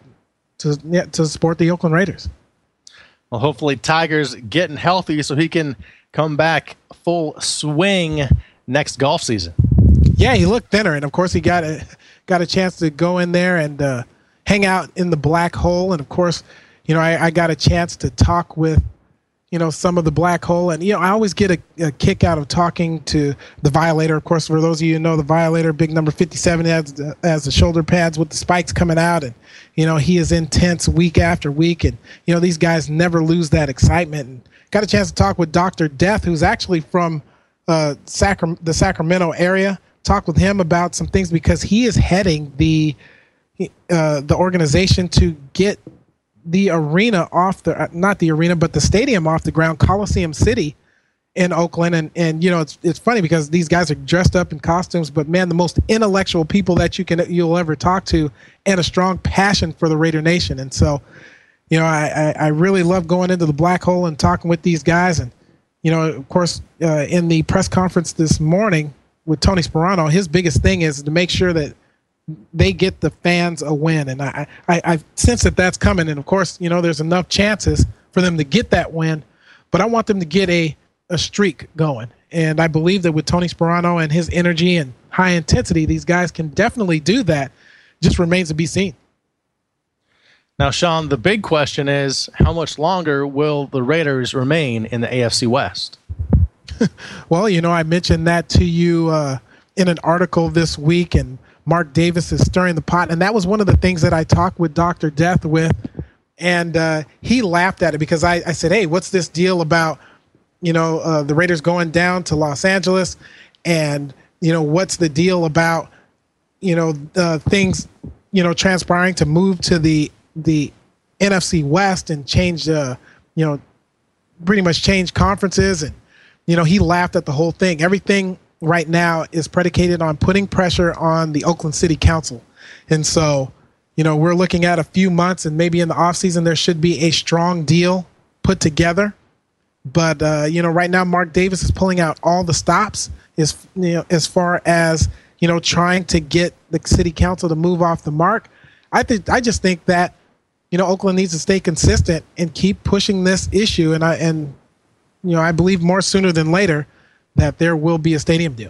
the Oakland Raiders. Well, hopefully Tiger's getting healthy so he can come back full swing next golf season. Yeah, he looked thinner, and of course he got a chance to go in there and hang out in the black hole, and of course, I got a chance to talk with, some of the black hole. And, I always get a kick out of talking to the Violator. Of course, for those of you who know the Violator, big number 57 has the shoulder pads with the spikes coming out. And, he is intense week after week. And, these guys never lose that excitement. And got a chance to talk with Dr. Death, who's actually from the Sacramento area. Talk with him about some things because he is heading the organization to get the arena off the not the arena, but the stadium off the ground, Coliseum City. in Oakland. And you know, it's funny because these guys are dressed up in costumes, but man, the most intellectual people that you'll ever talk to, and a strong passion for the Raider Nation. And so, you know, I really love going into the black hole and talking with these guys. And, you know, of course, in the press conference this morning with Tony Sperano, his biggest thing is to make sure that they get the fans a win. And I sense that that's coming. And of course, you know, there's enough chances for them to get that win, but I want them to get a streak going. And I believe that with Tony Sperano and his energy and high intensity, these guys can definitely do that. Just remains to be seen. Now, Sean, the big question is, how much longer will the Raiders remain in the AFC West? Well, you know, I mentioned that to you in an article this week, and Mark Davis is stirring the pot. And that was one of the things that I talked with Dr. Death with. And he laughed at it because I said, hey, what's this deal about, you know, the Raiders going down to Los Angeles? And, you know, what's the deal about, you know, things, you know, transpiring to move to the NFC West and change, you know, pretty much change conferences. And, you know, he laughed at the whole thing. Everything right now is predicated on putting pressure on the Oakland City Council. And so, you know, we're looking at a few months, and maybe in the offseason there should be a strong deal put together. But, you know, right now Mark Davis is pulling out all the stops as far as, you know, trying to get the city council to move off the mark. I just think that, you know, Oakland needs to stay consistent and keep pushing this issue. And you know, I believe more sooner than later that there will be a stadium deal.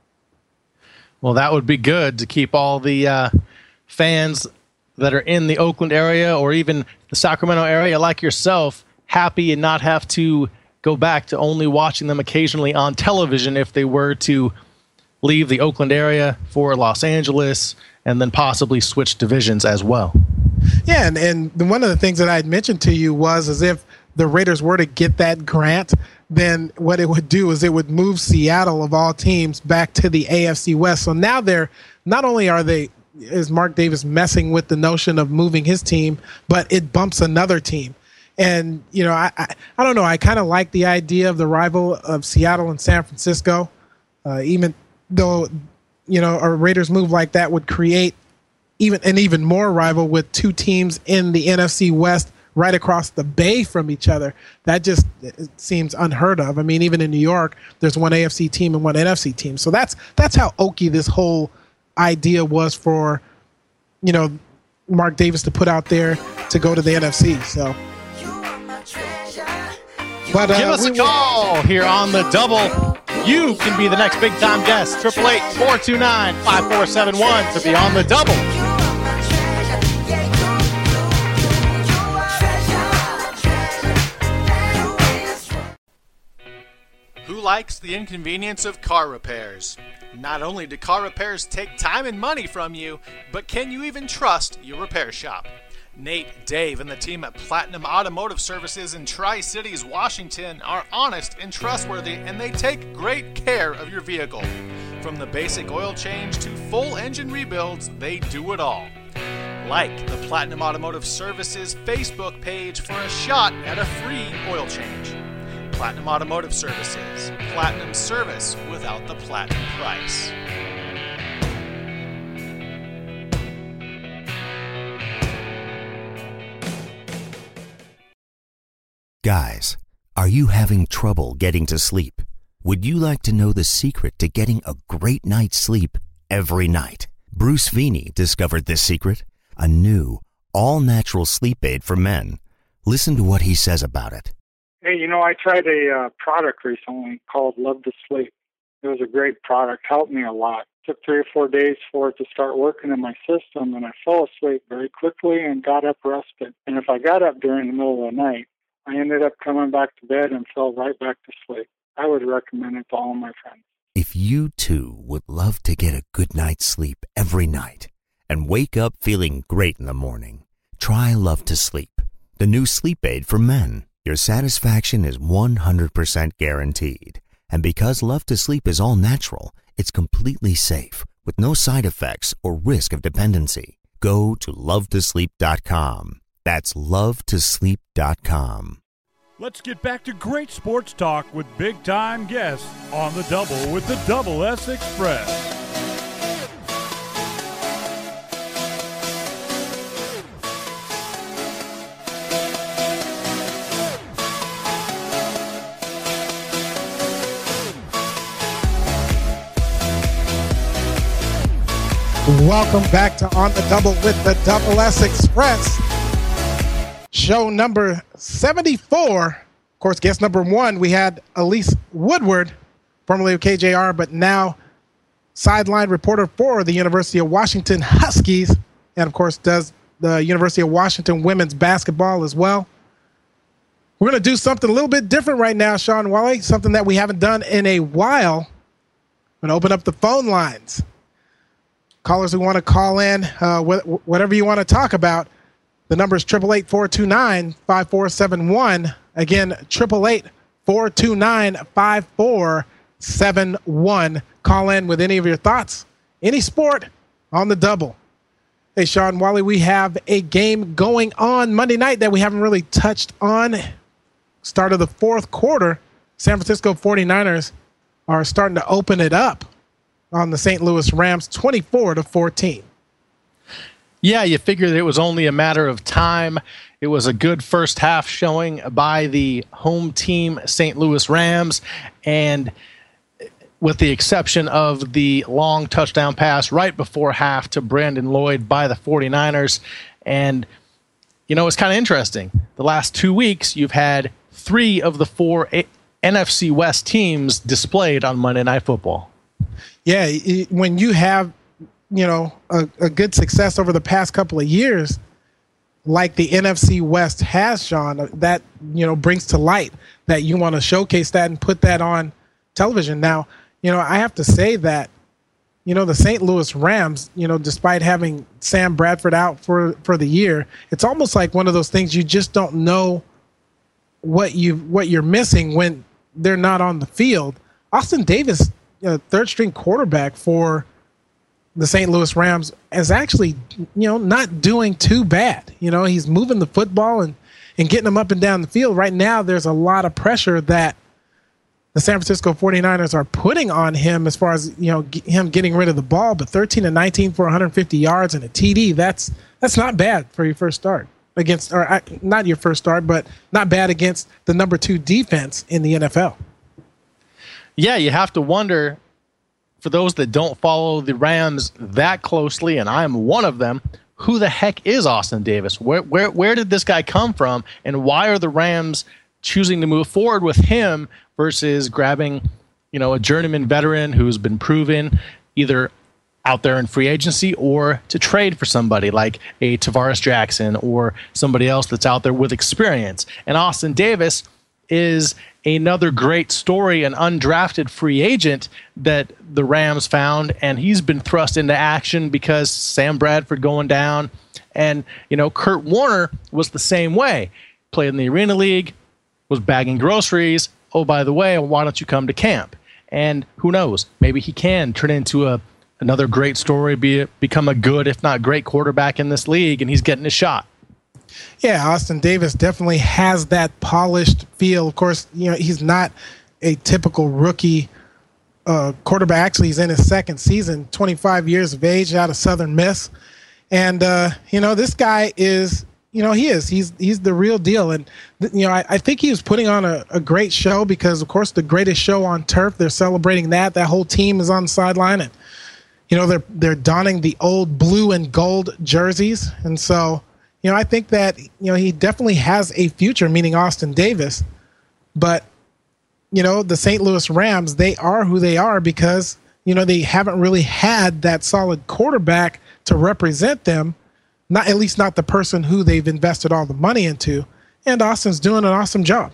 Well, that would be good to keep all the fans that are in the Oakland area or even the Sacramento area like yourself happy and not have to go back to only watching them occasionally on television if they were to leave the Oakland area for Los Angeles and then possibly switch divisions as well. Yeah, and one of the things that I had mentioned to you was as if the Raiders were to get that grant, then what it would do is it would move Seattle, of all teams, back to the AFC West. So now not only is Mark Davis messing with the notion of moving his team, but it bumps another team. And, you know, I don't know. I kind of like the idea of the rival of Seattle and San Francisco, even though, you know, a Raiders move like that would create even more rival with two teams in the NFC West right across the bay from each other. That just seems unheard of. I mean, even in New York, there's one AFC team and one NFC team. So that's how oaky this whole idea was for, you know, Mark Davis to put out there to go to the NFC. So, but give us a call here on the Double. You can be the next big time guest. 888-429-5471 to be on the Double. Who likes the inconvenience of car repairs? Not only do car repairs take time and money from you, but can you even trust your repair shop? Nate, Dave, and the team at Platinum Automotive Services in Tri-Cities, Washington are honest and trustworthy, and they take great care of your vehicle. From the basic oil change to full engine rebuilds, they do it all. Like the Platinum Automotive Services Facebook page for a shot at a free oil change. Platinum Automotive Services. Platinum service without the platinum price. Guys, are you having trouble getting to sleep? Would you like to know the secret to getting a great night's sleep every night? Bruce Feeney discovered this secret, a new, all-natural sleep aid for men. Listen to what he says about it. Hey, you know, I tried a product recently called Love to Sleep. It was a great product, helped me a lot. It took 3 or 4 days for it to start working in my system, and I fell asleep very quickly and got up rested. And if I got up during the middle of the night, I ended up coming back to bed and fell right back to sleep. I would recommend it to all my friends. If you, too, would love to get a good night's sleep every night and wake up feeling great in the morning, try Love to Sleep, the new sleep aid for men. Your satisfaction is 100% guaranteed. And because Love to Sleep is all natural, it's completely safe, with no side effects or risk of dependency. Go to lovetosleep.com. That's lovetosleep.com. Let's get back to great sports talk with big-time guests on the Double with the Double S Express. Welcome back to On the Double with the Double S Express. Show number 74. Of course, guest number 1, we had Elise Woodward, formerly of KJR, but now sideline reporter for the University of Washington Huskies, and of course does the University of Washington women's basketball as well. We're going to do something a little bit different right now, Sean Wally, something that we haven't done in a while. I'm going to open up the phone lines. Callers who want to call in, whatever you want to talk about, the number is 888-429-5471. Again, 888-429-5471. Call in with any of your thoughts, any sport, on the Double. Hey, Sean Wally, we have a game going on Monday night that we haven't really touched on. Start of the fourth quarter, San Francisco 49ers are starting to open it up on the St. Louis Rams, 24-14. Yeah, you figured it was only a matter of time. It was a good first half showing by the home team, St. Louis Rams, and with the exception of the long touchdown pass right before half to Brandon Lloyd by the 49ers. And, you know, it's kind of interesting. The last 2 weeks, you've had 3 of the 4 NFC West teams displayed on Monday Night Football. Yeah, when you have, you know, a good success over the past couple of years, like the NFC West has, Sean, that, you know, brings to light that you want to showcase that and put that on television. Now, you know, I have to say that, you know, the St. Louis Rams, you know, despite having Sam Bradford out for the year, it's almost like one of those things you just don't know what you're missing when they're not on the field. Austin Davis, third string quarterback for the St. Louis Rams, is actually, you know, not doing too bad. You know, he's moving the football and getting them up and down the field. Right now, there's a lot of pressure that the San Francisco 49ers are putting on him as far as, you know, him getting rid of the ball. But 13-19 for 150 yards and a TD, that's not bad for your first start against, or not your first start, but not bad against the number 2 defense in the NFL. Yeah, you have to wonder, for those that don't follow the Rams that closely, and I'm one of them, who the heck is Austin Davis? Where did this guy come from, and why are the Rams choosing to move forward with him versus grabbing, you know, a journeyman veteran who's been proven either out there in free agency or to trade for somebody like a Tavares Jackson or somebody else that's out there with experience? And Austin Davis is another great story, an undrafted free agent that the Rams found, and he's been thrust into action because Sam Bradford going down. And, you know, Kurt Warner was the same way. Played in the Arena League, was bagging groceries. Oh, by the way, why don't you come to camp? And who knows, maybe he can turn into another great story, become a good, if not great, quarterback in this league, and he's getting a shot. Yeah, Austin Davis definitely has that polished feel. Of course, you know, he's not a typical rookie quarterback. Actually, he's in his second season, 25 years of age, out of Southern Miss. And, you know, this guy is, you know, he's the real deal. And, you know, I think he was putting on a great show because, of course, the greatest show on turf, they're celebrating that. That whole team is on the sideline. And, you know, they're donning the old blue and gold jerseys. And so, you know, I think that, you know, he definitely has a future, meaning Austin Davis. But, you know, the St. Louis Rams, they are who they are because, you know, they haven't really had that solid quarterback to represent them, at least not the person who they've invested all the money into. And Austin's doing an awesome job.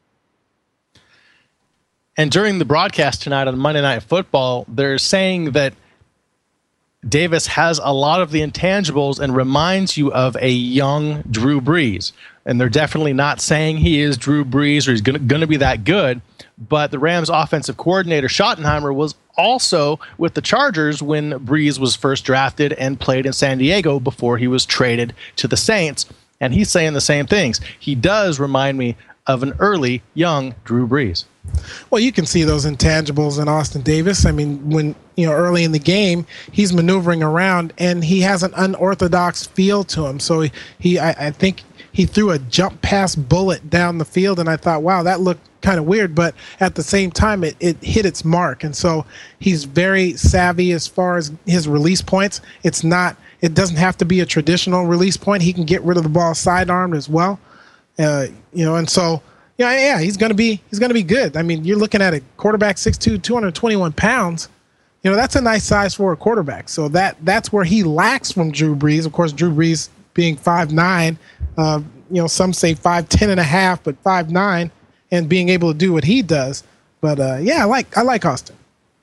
And during the broadcast tonight on Monday Night Football, they're saying that Davis has a lot of the intangibles and reminds you of a young Drew Brees. And they're definitely not saying he is Drew Brees or he's going to be that good. But the Rams offensive coordinator, Schottenheimer, was also with the Chargers when Brees was first drafted and played in San Diego before he was traded to the Saints. And he's saying the same things. He does remind me of an early, young Drew Brees. Well, you can see those intangibles in Austin Davis. I mean, when, early in the game, he's maneuvering around and he has an unorthodox feel to him. So I think he threw a jump pass bullet down the field, and I thought, wow, that looked kind of weird, but at the same time, it hit its mark. And so he's very savvy as far as his release points. It doesn't have to be a traditional release point. He can get rid of the ball sidearmed as well. And so, he's going to be good. I mean, you're looking at a quarterback 6'2", 221 pounds. That's a nice size for a quarterback. So that's where he lacks from Drew Brees. Of course, Drew Brees being 5'9", some say 5'10 and a half, but 5'9", and being able to do what he does. But I like Austin.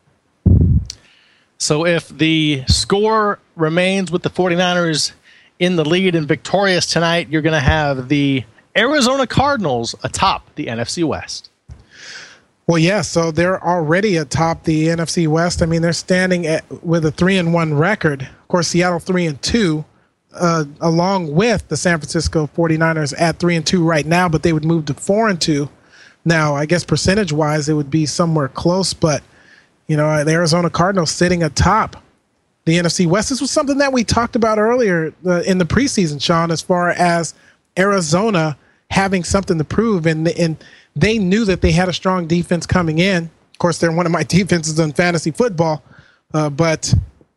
So if the score remains with the 49ers in the lead and victorious tonight, you're going to have the Arizona Cardinals atop the NFC West. Well, yeah, so they're already atop the NFC West. I mean, they're standing with a 3-1 record. Of course, Seattle 3-2, along with the San Francisco 49ers at 3-2 right now, but they would move to 4-2. Now, I guess percentage-wise, it would be somewhere close, but the Arizona Cardinals sitting atop the NFC West. This was something that we talked about earlier in the preseason, Sean, as far as Arizona having something to prove, and they knew that they had a strong defense coming in. Of course, they're one of my defenses in fantasy football, but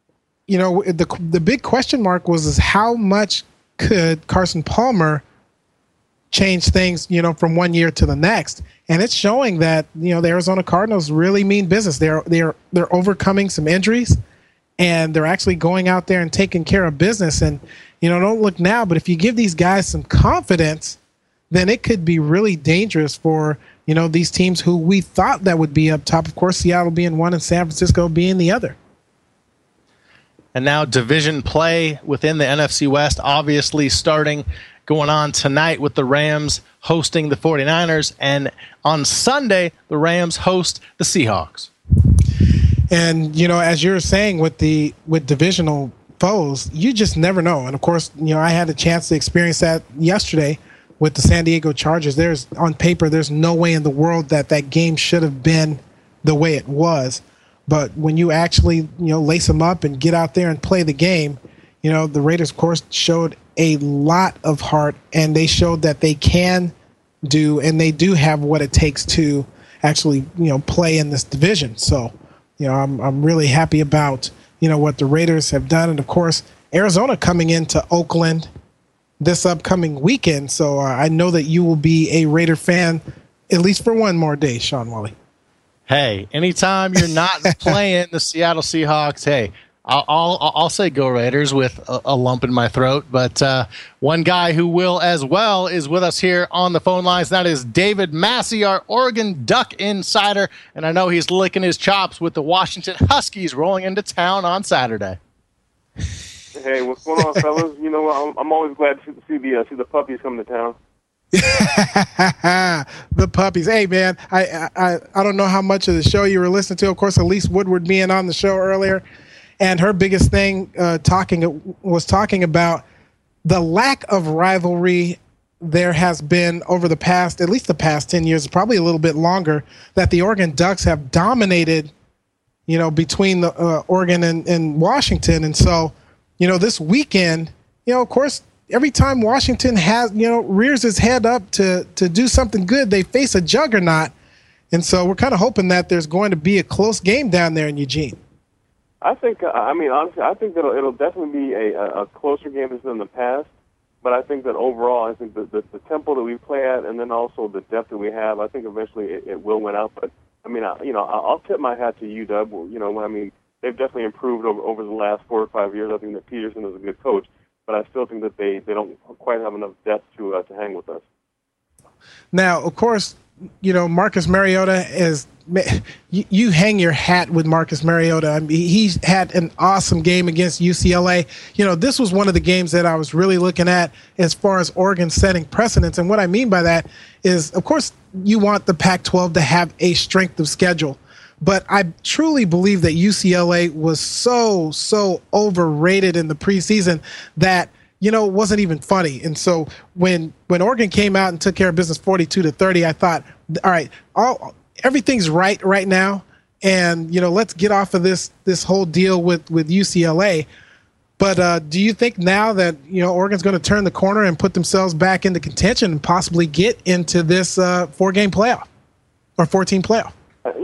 the big question mark was how much could Carson Palmer change things, from one year to the next. And it's showing that, the Arizona Cardinals really mean business. They're overcoming some injuries, and they're actually going out there and taking care of business. And, don't look now, but if you give these guys some confidence, then it could be really dangerous for, these teams who we thought that would be up top. Of course, Seattle being one and San Francisco being the other. And now division play within the NFC West, obviously going on tonight with the Rams hosting the 49ers. And on Sunday, the Rams host the Seahawks. And, as you're saying with divisional foes, you just never know. And, of course, I had a chance to experience that yesterday with the San Diego Chargers. On paper, there's no way in the world that game should have been the way it was. But when you actually, lace them up and get out there and play the game, the Raiders, of course, showed a lot of heart, and they showed that they can do, and they do have what it takes to actually, play in this division. So, I'm really happy about, what the Raiders have done. And of course, Arizona coming into Oakland this upcoming weekend. So I know that you will be a Raider fan at least for one more day, Sean Wally. Hey, anytime you're not playing the Seattle Seahawks, hey, I'll say go Raiders with a lump in my throat. But one guy who will as well is with us here on the phone lines. That is David Massey, our Oregon Duck insider. And I know he's licking his chops with the Washington Huskies rolling into town on Saturday. Hey, what's going on, fellas? I'm always glad to see the puppies come to town. The puppies. Hey, man, I don't know how much of the show you were listening to. Of course, Elise Woodward being on the show earlier. And her biggest thing talking about the lack of rivalry there has been over at least the past 10 years, probably a little bit longer, that the Oregon Ducks have dominated, between the Oregon and Washington. And so, this weekend, of course, every time Washington rears his head up to do something good, they face a juggernaut. And so we're kind of hoping that there's going to be a close game down there in Eugene. I think, honestly, I think that it'll definitely be a closer game than in the past. But I think that overall, I think the tempo that we play at, and then also the depth that we have, I think eventually it will win out. But I'll tip my hat to UW. They've definitely improved over the last 4 or 5 years. I think that Peterson is a good coach, but I still think that they don't quite have enough depth to hang with us. Now, of course, Marcus Mariota is. You hang your hat with Marcus Mariota. I mean, he's had an awesome game against UCLA. This was one of the games that I was really looking at as far as Oregon setting precedents. And what I mean by that is, of course, you want the Pac-12 to have a strength of schedule. But I truly believe that UCLA was so overrated in the preseason that wasn't even funny. And so when Oregon came out and took care of business 42-30, I thought, all right, everything's right now. And, let's get off of this whole deal with UCLA. But do you think now that, Oregon's going to turn the corner and put themselves back into contention and possibly get into this 4-game playoff or 14 playoff?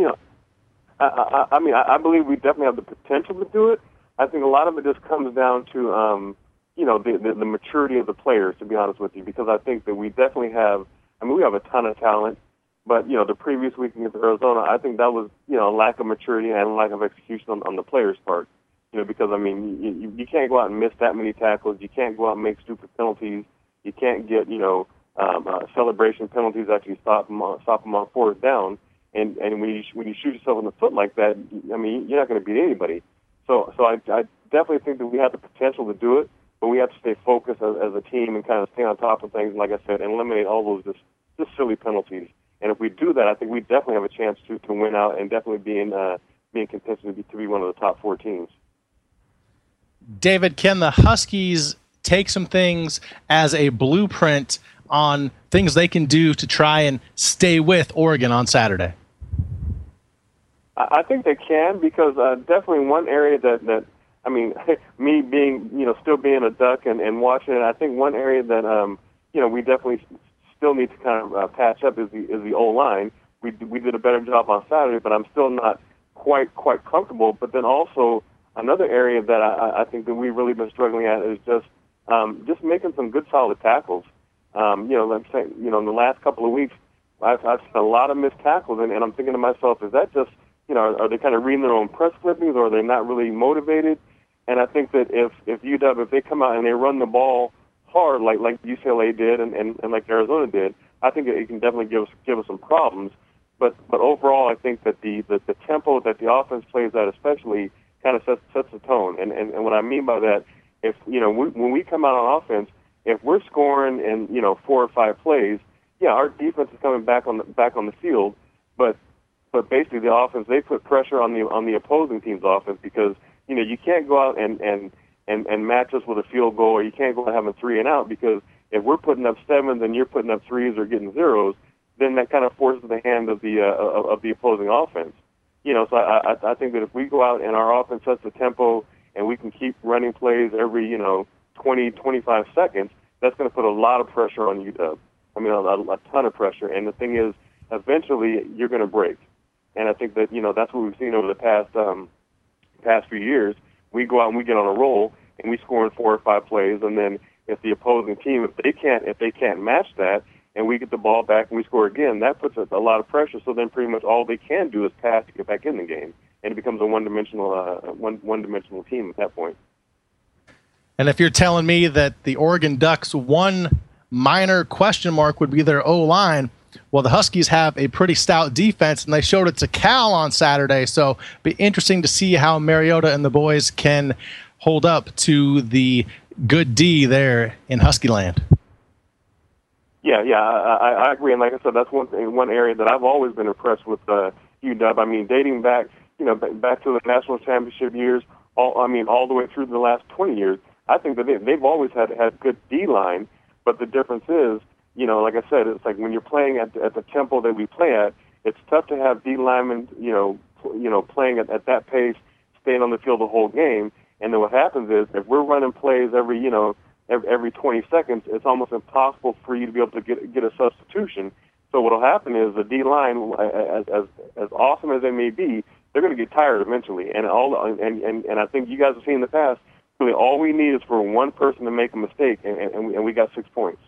I believe we definitely have the potential to do it. I think a lot of it just comes down to, the maturity of the players, to be honest with you, because I think that we definitely have, we have a ton of talent, but, the previous week against Arizona, I think that was, a lack of maturity and a lack of execution on the players' part. Because, you can't go out and miss that many tackles. You can't go out and make stupid penalties. You can't get, celebration penalties after you stop them on fourth down. And when you shoot yourself in the foot like that, you're not going to beat anybody. So I definitely think that we have the potential to do it, but we have to stay focused as a team and kind of stay on top of things, like I said, and eliminate all those just silly penalties. And if we do that, I think we definitely have a chance to win out and definitely be in contention to be one of the top 4 teams. David, can the Huskies take some things as a blueprint on things they can do to try and stay with Oregon on Saturday? I think they can, because definitely one area that me being, still being a Duck and watching it, I think one area that, we definitely still need to kind of patch up is the O-line. We did a better job on Saturday, but I'm still not quite comfortable. But then also another area that I think that we've really been struggling at is just making some good solid tackles. Let's say, in the last couple of weeks, I've seen a lot of missed tackles, and I'm thinking to myself, is that just, are they kind of reading their own press clippings, or are they not really motivated? And I think that if UW, if they come out and they run the ball hard like UCLA did and like Arizona did, I think it can definitely give us some problems. But overall, I think that the tempo that the offense plays at, especially, kind of sets the tone. And what I mean by that, if when we come out on offense, if we're scoring in 4 or 5 plays, yeah, our defense is coming back on the field, but basically the offense, they put pressure on the opposing team's offense, because you can't go out and match us with a field goal, or you can't go out having 3 and out, because if we're putting up 7s and you're putting up 3s or getting 0s, then that kind of forces the hand of the opposing offense. So I think that if we go out and our offense sets the tempo and we can keep running plays every 20, 25 seconds, that's going to put a lot of pressure on UW. A ton of pressure. And the thing is, eventually you're going to break. And I think that that's what we've seen over the past few years. We go out and we get on a roll and we score in 4 or 5 plays, and then if the opposing team, if they can't match that, and we get the ball back and we score again, that puts a lot of pressure. So then pretty much all they can do is pass to get back in the game, and it becomes a one-dimensional team at that point. And if you're telling me that the Oregon Ducks' one minor question mark would be their O-line, well, the Huskies have a pretty stout defense, and they showed it to Cal on Saturday. So it'll be interesting to see how Mariota and the boys can hold up to the good D there in Huskyland. Yeah, I agree. And like I said, that's one area that I've always been impressed with UW. Dating back, back to the national championship years, all the way through the last 20 years, I think that they've always had good D-line. But the difference is, like I said, it's like when you're playing at the tempo that we play at, it's tough to have D linemen, playing at that pace, staying on the field the whole game. And then what happens is, if we're running plays every 20 seconds, it's almost impossible for you to be able to get a substitution. So what'll happen is the D line, as awesome as they may be, they're going to get tired eventually. And I think you guys have seen in the past, really all we need is for one person to make a mistake, and we got 6 points.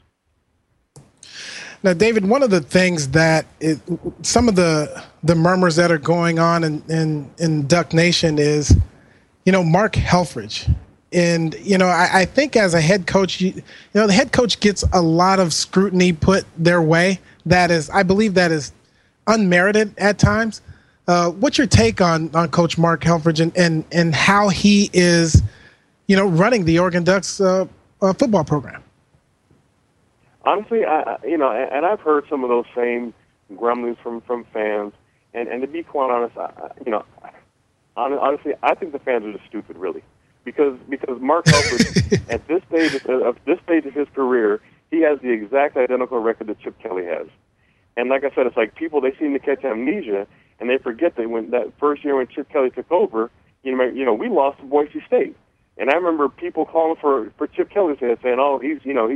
Now, David, one of the things that some of the murmurs that are going on in Duck Nation is, Mark Helfrich. And, I think as a head coach, the head coach gets a lot of scrutiny put their way. I believe that is unmerited at times. What's your take on Coach Mark Helfrich and how he is, running the Oregon Ducks football program? Honestly, and I've heard some of those same grumblings from fans. And to be quite honest, honestly, I think the fans are just stupid, really. because Mark Helfrich at this stage of his career, he has the exact identical record that Chip Kelly has. And like I said, it's like people, they seem to catch amnesia, and they forget that when that first year when Chip Kelly took over, we lost to Boise State. And I remember people calling for Chip Kelly saying, "Oh, he's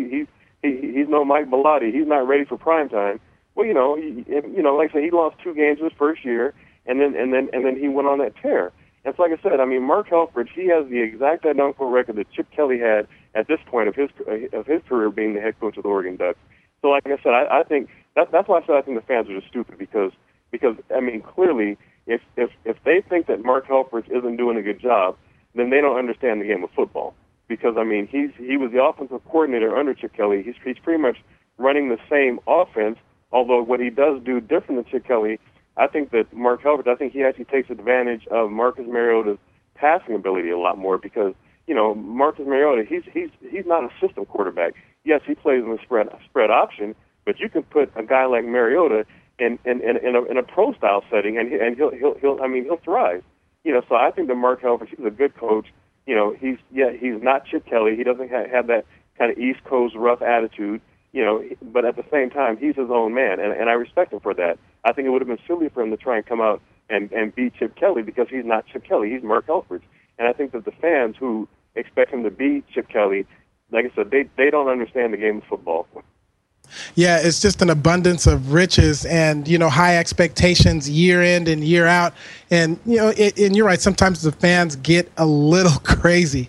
no Mike Bellotti. He's not ready for prime time." Well, like I said, he lost 2 games his first year, and then he went on that tear. And so, like I said, I mean, Mark Helfrich, he has the exact identical record that Chip Kelly had at this point of his career being the head coach of the Oregon Ducks. So, like I said, I think that's why I said I think the fans are just stupid because I mean, clearly, if they think that Mark Helfrich isn't doing a good job, then they don't understand the game of football. Because I mean, he was the offensive coordinator under Chip Kelly. He's pretty much running the same offense. Although what he does do different than Chip Kelly, I think that Mark Helfrich, I think he actually takes advantage of Marcus Mariota's passing ability a lot more because, Marcus Mariota, he's not a system quarterback. Yes, he plays in the spread option, but you can put a guy like Mariota in a pro style setting, and he'll thrive. So I think that Mark Helfrich, he's a good coach. He's not Chip Kelly. He doesn't have that kind of East Coast rough attitude. But at the same time, he's his own man, and I respect him for that. I think it would have been silly for him to try and come out and beat Chip Kelly because he's not Chip Kelly. He's Mark Helfrich. And I think that the fans who expect him to beat Chip Kelly, like I said, they don't understand the game of football. Yeah, it's just an abundance of riches and, high expectations year in and year out. And, and you're right, sometimes the fans get a little crazy.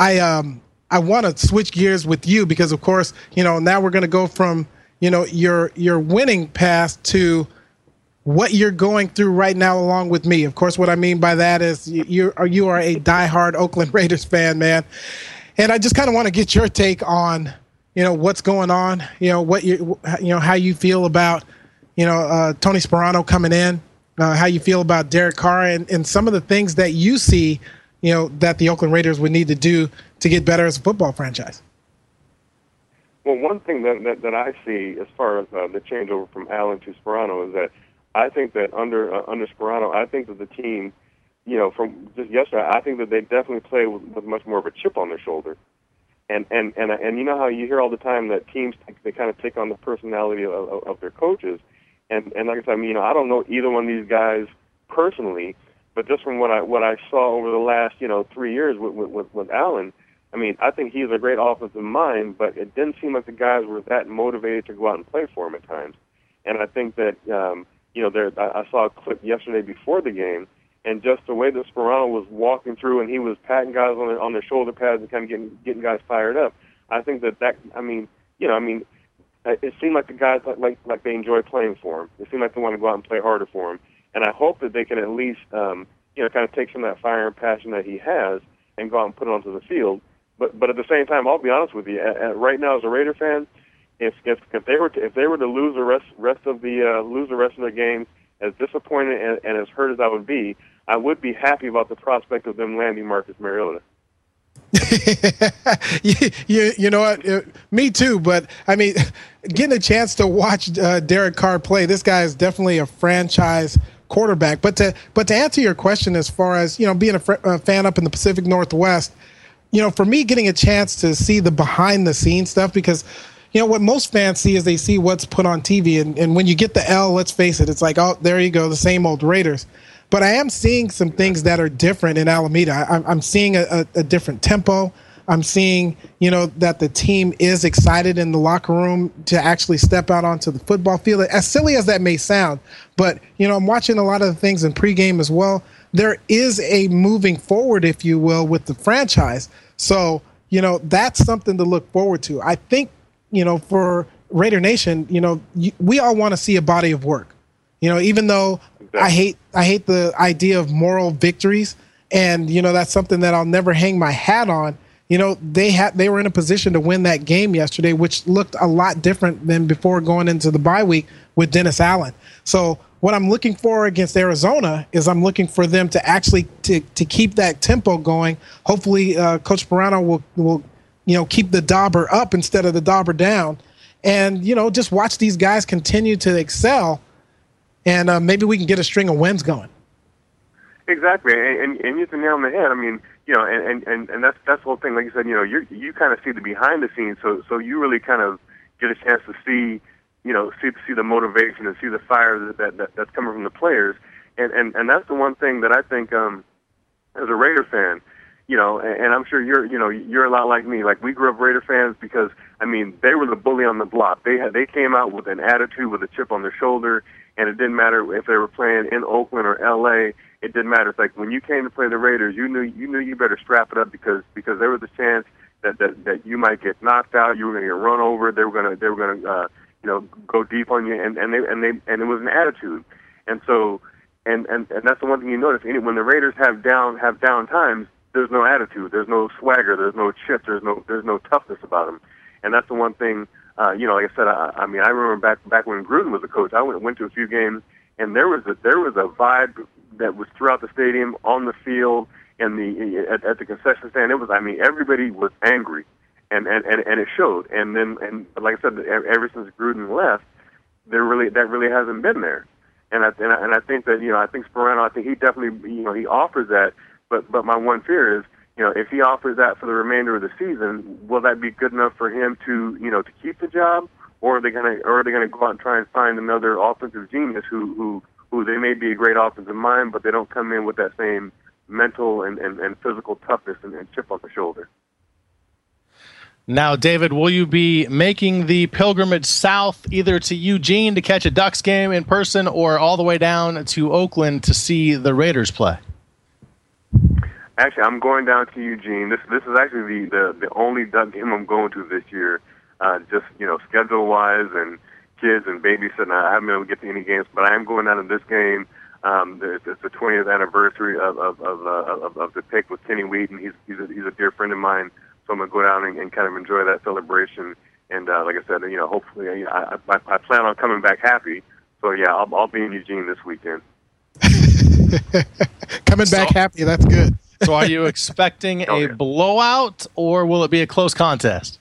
I want to switch gears with you because, of course, now we're going to go from, your winning path to what you're going through right now along with me. Of course, what I mean by that is you are a diehard Oakland Raiders fan, man. And I just kind of want to get your take on, what's going on, how you feel about, Tony Sparano coming in, how you feel about Derek Carr and some of the things that you see, that the Oakland Raiders would need to do to get better as a football franchise. Well, one thing that I see as far as the changeover from Allen to Sparano is that I think that under Sparano, I think that the team, from just yesterday, I think that they definitely play with much more of a chip on their shoulder. And you know how you hear all the time that teams, they kind of take on the personality of their coaches. And like I said, I don't know either one of these guys personally, but just from what I saw over the last 3 years with Allen, I think he's a great offensive mind, but it didn't seem like the guys were that motivated to go out and play for him at times. And I think that I saw a clip yesterday before the game, and just the way that Sparano was walking through and he was patting guys on their shoulder pads and kind of getting guys fired up. I think that it seemed like the guys like they enjoy playing for him. It seemed like they want to go out and play harder for him. And I hope that they can at least kind of take some of that fire and passion that he has and go out and put it onto the field. But at the same time, I'll be honest with you. Right now, as a Raider fan, if they were to lose the rest of the games, as disappointed and as hurt as I would be happy about the prospect of them landing Marcus Mariota. you know what? Me too. But getting a chance to watch Derek Carr play, this guy is definitely a franchise quarterback. But to answer your question, as far as being a fan up in the Pacific Northwest, for me, getting a chance to see the behind the scenes stuff, because what most fans see is they see what's put on TV, and when you get the L, let's face it, it's like, oh, there you go, the same old Raiders. But I am seeing some things that are different in Alameda. I'm seeing a different tempo. I'm seeing, that the team is excited in the locker room to actually step out onto the football field. As silly as that may sound, but, I'm watching a lot of the things in pregame as well. There is a moving forward, if you will, with the franchise. So, that's something to look forward to. I think, for Raider Nation, we all want to see a body of work. Even though I hate the idea of moral victories, and that's something that I'll never hang my hat on. They were in a position to win that game yesterday, which looked a lot different than before going into the bye week with Dennis Allen. So what I'm looking for against Arizona is I'm looking for them to actually to keep that tempo going. Hopefully, Coach Sparano will keep the dauber up instead of the dauber down, and just watch these guys continue to excel. And maybe we can get a string of wins going. Exactly, and you hit the nail on the head. I mean, and that's the whole thing. Like you said, you kind of see the behind the scenes, so you really kind of get a chance to see, see the motivation and see the fire that's coming from the players, and that's the one thing that I think, as a Raider fan, and I'm sure you're a lot like me. Like, we grew up Raider fans because, I mean, they were the bully on the block. They came out with an attitude, with a chip on their shoulder, and it didn't matter if they were playing in Oakland or L.A. It didn't matter. It's like when you came to play the Raiders, you knew you better strap it up because there was a chance that you might get knocked out, you were going to get run over, they were going to go deep on you, and it was an attitude, and so and that's the one thing you notice. When the Raiders have down times, there's no attitude, there's no swagger, there's no chip, there's no toughness about them, and that's the one thing. Like I said, I mean, I remember back when Gruden was the coach, I went to a few games, and there was a vibe that was throughout the stadium, on the field, and at the concession stand. It was, I mean, everybody was angry, and it showed. And like I said, ever since Gruden left, that really hasn't been there. And I think that I think Sparano, I think he definitely he offers that. But my one fear is, if he offers that for the remainder of the season, will that be good enough for him to to keep the job, or are they gonna go out and try and find another offensive genius who they may be a great offensive mind, but they don't come in with that same mental and physical toughness and chip on the shoulder. Now, David, will you be making the pilgrimage south, either to Eugene to catch a Ducks game in person, or all the way down to Oakland to see the Raiders play? Actually, I'm going down to Eugene. This is actually the only Duck game I'm going to this year. Just schedule wise and kids and babysitting. I haven't been able to get to any games, but I am going down to this game. It's the 20th anniversary of the pick with Kenny Wheaton. He's a dear friend of mine, so I'm gonna go down and kind of enjoy that celebration. And like I said, hopefully, I plan on coming back happy. So yeah, I'll be in Eugene this weekend. Coming back happy, that's good. So are you expecting a blowout, or will it be a close contest?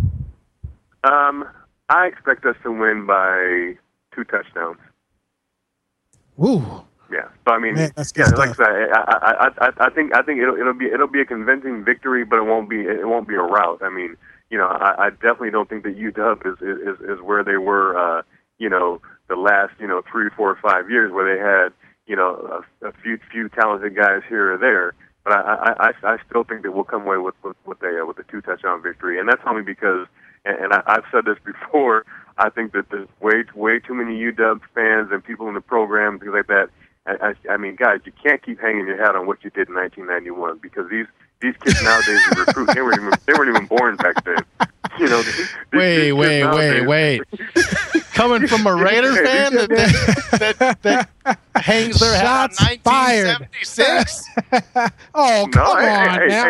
I expect us to win by 2 touchdowns. Ooh. Yeah. So I mean, man, that's yeah, good like stuff. I think it'll be a convincing victory, but it won't be a rout. I mean, I definitely don't think that UW is where they were, the last 3, 4, 5 years where they had a few talented guys here or there. But I still think that we'll come away with a 2 touchdown victory, and that's only because, and I've said this before, I think that there's way too many UW fans and people in the program, things like that. I mean, guys, you can't keep hanging your hat on what you did in 1991 because these kids nowadays who recruit, they weren't even born back then. Wait. Coming from a Raider fan that hangs their hat on 1976? Oh, come on now.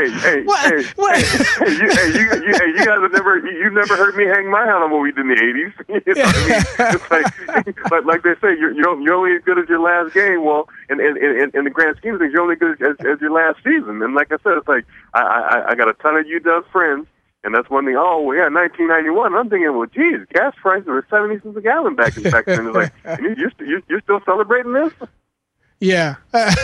You guys you've never heard me hang my hat on what we did in the 80s. It's like they say, you're only as good as your last game. Well, in the grand scheme of things, you're only good as your last season. And like I said, it's like I got a ton of UW friends. And that's one thing. Oh, well, yeah, 1991. I'm thinking, well, geez, gas prices were 70 cents a gallon back then. It's like, you're still celebrating this? Yeah.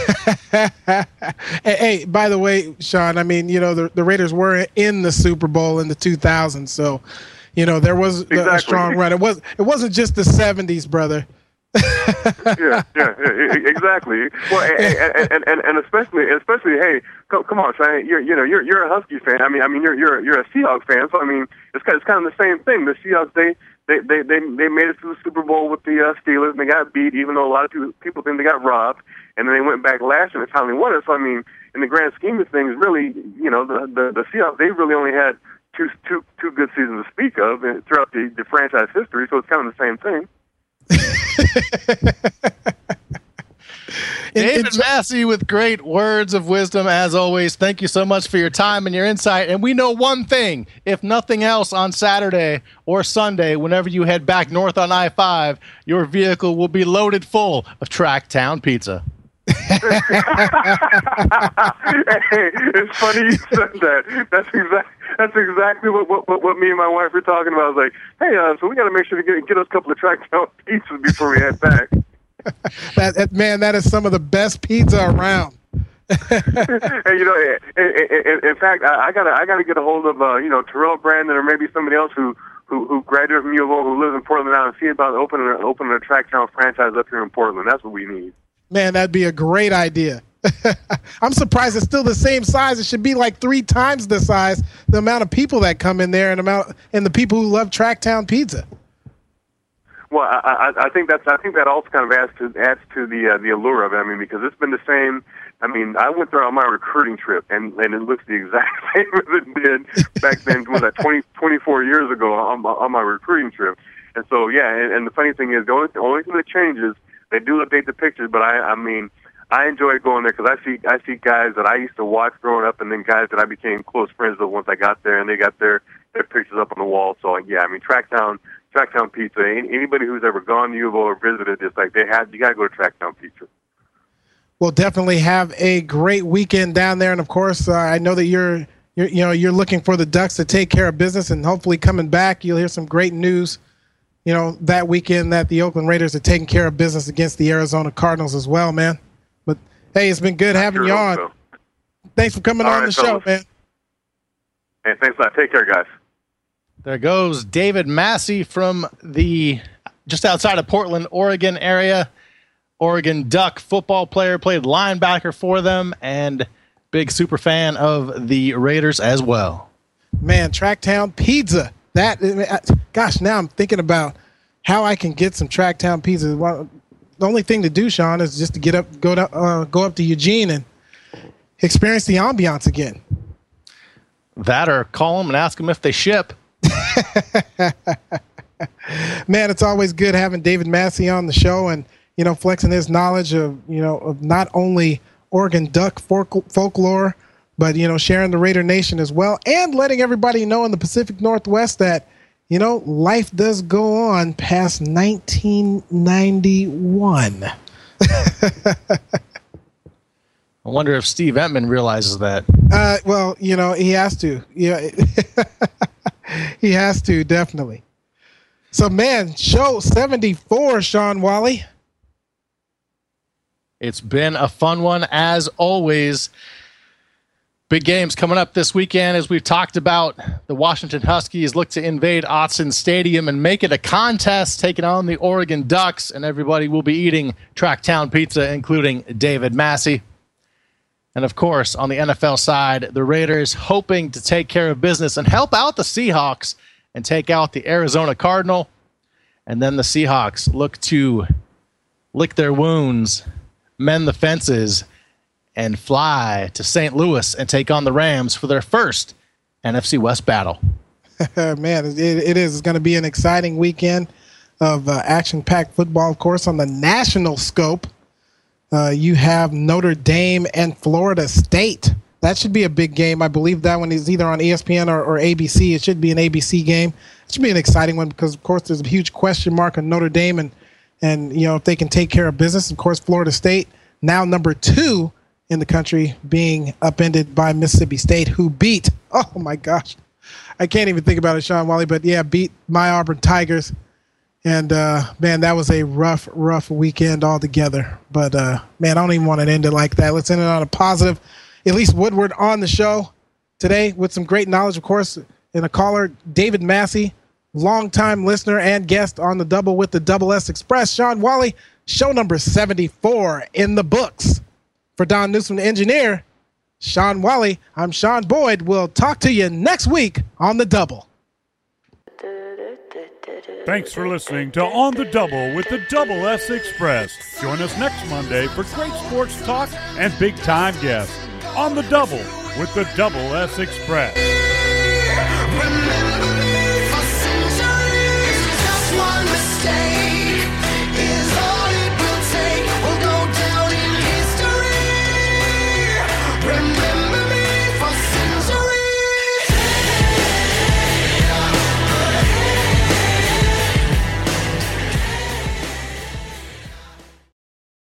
Hey, by the way, Sean, I mean, the Raiders were in the Super Bowl in the 2000s, so there was a strong run. It wasn't just the 70s, brother. yeah, exactly. Well, and especially, hey, come on, Shane. You're a Husky fan. I mean, you're a Seahawks fan. So I mean, it's kind of the same thing. The Seahawks, they made it to the Super Bowl with the Steelers, and they got beat, even though a lot of people think they got robbed. And then they went back last year and finally won it. So I mean, in the grand scheme of things, really, the Seahawks, they really only had two good seasons to speak of throughout the franchise history. So it's kind of the same thing. David Massey with great words of wisdom as always. Thank you so much for your time and your insight. And we know one thing, if nothing else, on Saturday or Sunday, whenever you head back north on I-5, your vehicle will be loaded full of Tracktown pizza. Hey, it's funny you said that. That's exactly what me and my wife were talking about. I was like, hey, so we got to make sure to get us a couple of Tracktown pizzas before we head back. That is some of the best pizza around. Hey, in fact, I gotta get a hold of Terrell Brandon or maybe somebody else who graduated from U of O who lives in Portland now and see about opening a Tracktown franchise up here in Portland. That's what we need. Man, that'd be a great idea. I'm surprised it's still the same size. It should be like 3 times the size, the amount of people that come in there and the people who love Tracktown pizza. Well, I think that also kind of adds to the allure of it. I mean, because it's been the same. I mean, I went through on my recruiting trip, and it looks the exact same as it did back then. Was that 24 years ago on my recruiting trip? And so, yeah. And the funny thing is, the only thing that changes, they do update the pictures, but I mean, I enjoy going there because I see guys that I used to watch growing up, and then guys that I became close friends with once I got there, and they got their pictures up on the wall. So, yeah, I mean, Tracktown Pizza. Anybody who's ever gone to U of O or visited, it's like you got to go to Tracktown Pizza. Well, definitely have a great weekend down there, and of course, I know that you're looking for the Ducks to take care of business, and hopefully coming back, you'll hear some great news. That weekend that the Oakland Raiders are taking care of business against the Arizona Cardinals as well, man. But hey, it's been good having you on. So. Thanks for coming on the show, man. Hey, thanks a lot. Take care, guys. There goes David Massey from the just outside of Portland, Oregon area. Oregon Duck football player, played linebacker for them, and big super fan of the Raiders as well. Man, Tracktown Pizza. Gosh, now I'm thinking about how I can get some Tracktown Pizza. Well, the only thing to do, Sean, is just to go up to Eugene and experience the ambiance again. That or call them and ask them if they ship. Man, it's always good having David Massey on the show and, flexing his knowledge of not only Oregon Duck folklore, but, sharing the Raider Nation as well and letting everybody know in the Pacific Northwest that, life does go on past 1991. I wonder if Steve Entman realizes that. Well, he has to. Yeah, he has to, definitely. So, man, show 74, Sean Wally. It's been a fun one, as always. Big games coming up this weekend. As we've talked about, the Washington Huskies look to invade Autzen Stadium and make it a contest, taking on the Oregon Ducks, and everybody will be eating Tracktown Pizza, including David Massey. And, of course, on the NFL side, the Raiders hoping to take care of business and help out the Seahawks and take out the Arizona Cardinal. And then the Seahawks look to lick their wounds, mend the fences, and fly to St. Louis and take on the Rams for their first NFC West battle. Man, it is. It's going to be an exciting weekend of action-packed football, of course, on the national scope. You have Notre Dame and Florida State. That should be a big game. I believe that one is either on ESPN or ABC. It should be an ABC game. It should be an exciting one because, of course, there's a huge question mark on Notre Dame and if they can take care of business. Of course, Florida State, now number 2 in the country, being upended by Mississippi State, who beat, oh, my gosh. I can't even think about it, Sean Wally, but, yeah, beat my Auburn Tigers. And, man, that was a rough weekend altogether. But, man, I don't even want to end it like that. Let's end it on a positive. Elise Woodward on the show today with some great knowledge, of course, and a caller, David Massey, longtime listener and guest on the Double with the Double S Express. Sean Wally, show number 74 in the books. For Don Newsom, the engineer, Sean Wally, I'm Sean Boyd. We'll talk to you next week on the Double. Thanks for listening to On the Double with the Double S Express. Join us next Monday for great sports talk and big-time guests. On the Double with the Double S Express.